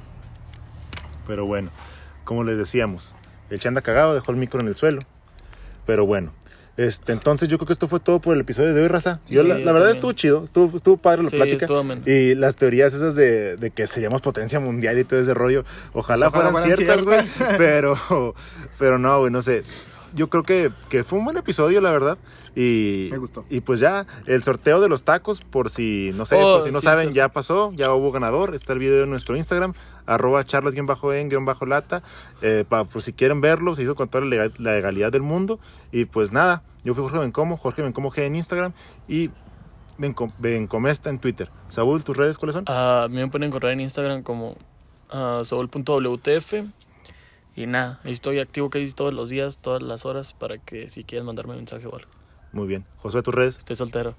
Pero bueno, como les decíamos, el Chanda cagado dejó el micro en el suelo. Pero bueno, este, entonces yo creo que esto fue todo por el episodio de hoy, raza. Sí, yo, sí, la, yo la verdad también. estuvo chido, estuvo, estuvo padre la Sí, plática. estuvo ameno. Y las teorías esas de, de que seríamos potencia mundial y todo ese rollo, ojalá, Ojalá fueran, fueran ciertas, güey. ciertas. Pero, pero no, güey, no sé. Yo creo que, que fue un buen episodio, la verdad. Y, Me gustó. Y pues ya, el sorteo de los tacos, por si no sé, Oh, por si no sí, saben, sí. ya pasó, ya hubo ganador. Está el video en nuestro Instagram, arroba charlas-en-lata. Eh, pa- por si quieren verlo, se hizo con toda la legal- la legalidad del mundo. Y pues nada, yo fui Jorge Bencomo, Jorge Bencomo G en Instagram y Benco- Bencomesta en Twitter. Saúl, ¿tus redes cuáles son? Ah, me pueden encontrar en Instagram como uh, soul punto w t f. Y nada, ahí estoy activo casi todos los días, todas las horas, para que si quieren mandarme mensaje o algo. Muy bien. Josué, tus redes. Estoy soltero.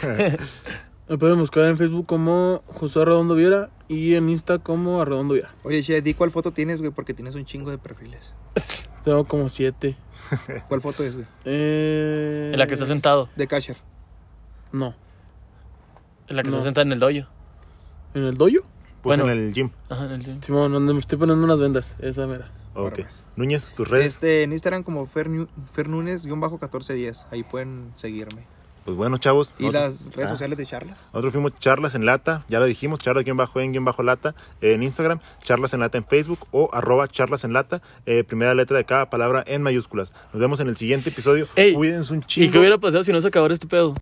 Me pueden buscar en Facebook como Josué Arredondo Viera y en Insta como Arredondo Viera. Oye, Che, di cuál foto tienes, güey, porque tienes un chingo de perfiles. Tengo como siete. ¿Cuál foto es, güey? Eh... En la que está sentado. De Casher. No. En la que No. está sentada en el dojo. ¿En el doyo? Pues Bueno. en el gym. Ajá, en el gym. Simón, donde me estoy poniendo unas vendas. Esa mera. Ok. Barbas. Núñez, tus redes. Este, en Instagram como Fer, Nu- Fer Núñez, guión bajo catorce diez. Ahí pueden seguirme. Pues bueno, chavos. Y nosotros- las redes Ah. sociales de charlas. Nosotros fuimos Charlas en Lata, ya lo dijimos, charlas guión bajo en guión bajo lata en Instagram, Charlas en Lata en Facebook o arroba Charlas en Lata, eh, primera letra de cada palabra en mayúsculas. Nos vemos en el siguiente episodio. Ey, Cuídense un ¿Y chingo. qué hubiera pasado si no se acabara este pedo?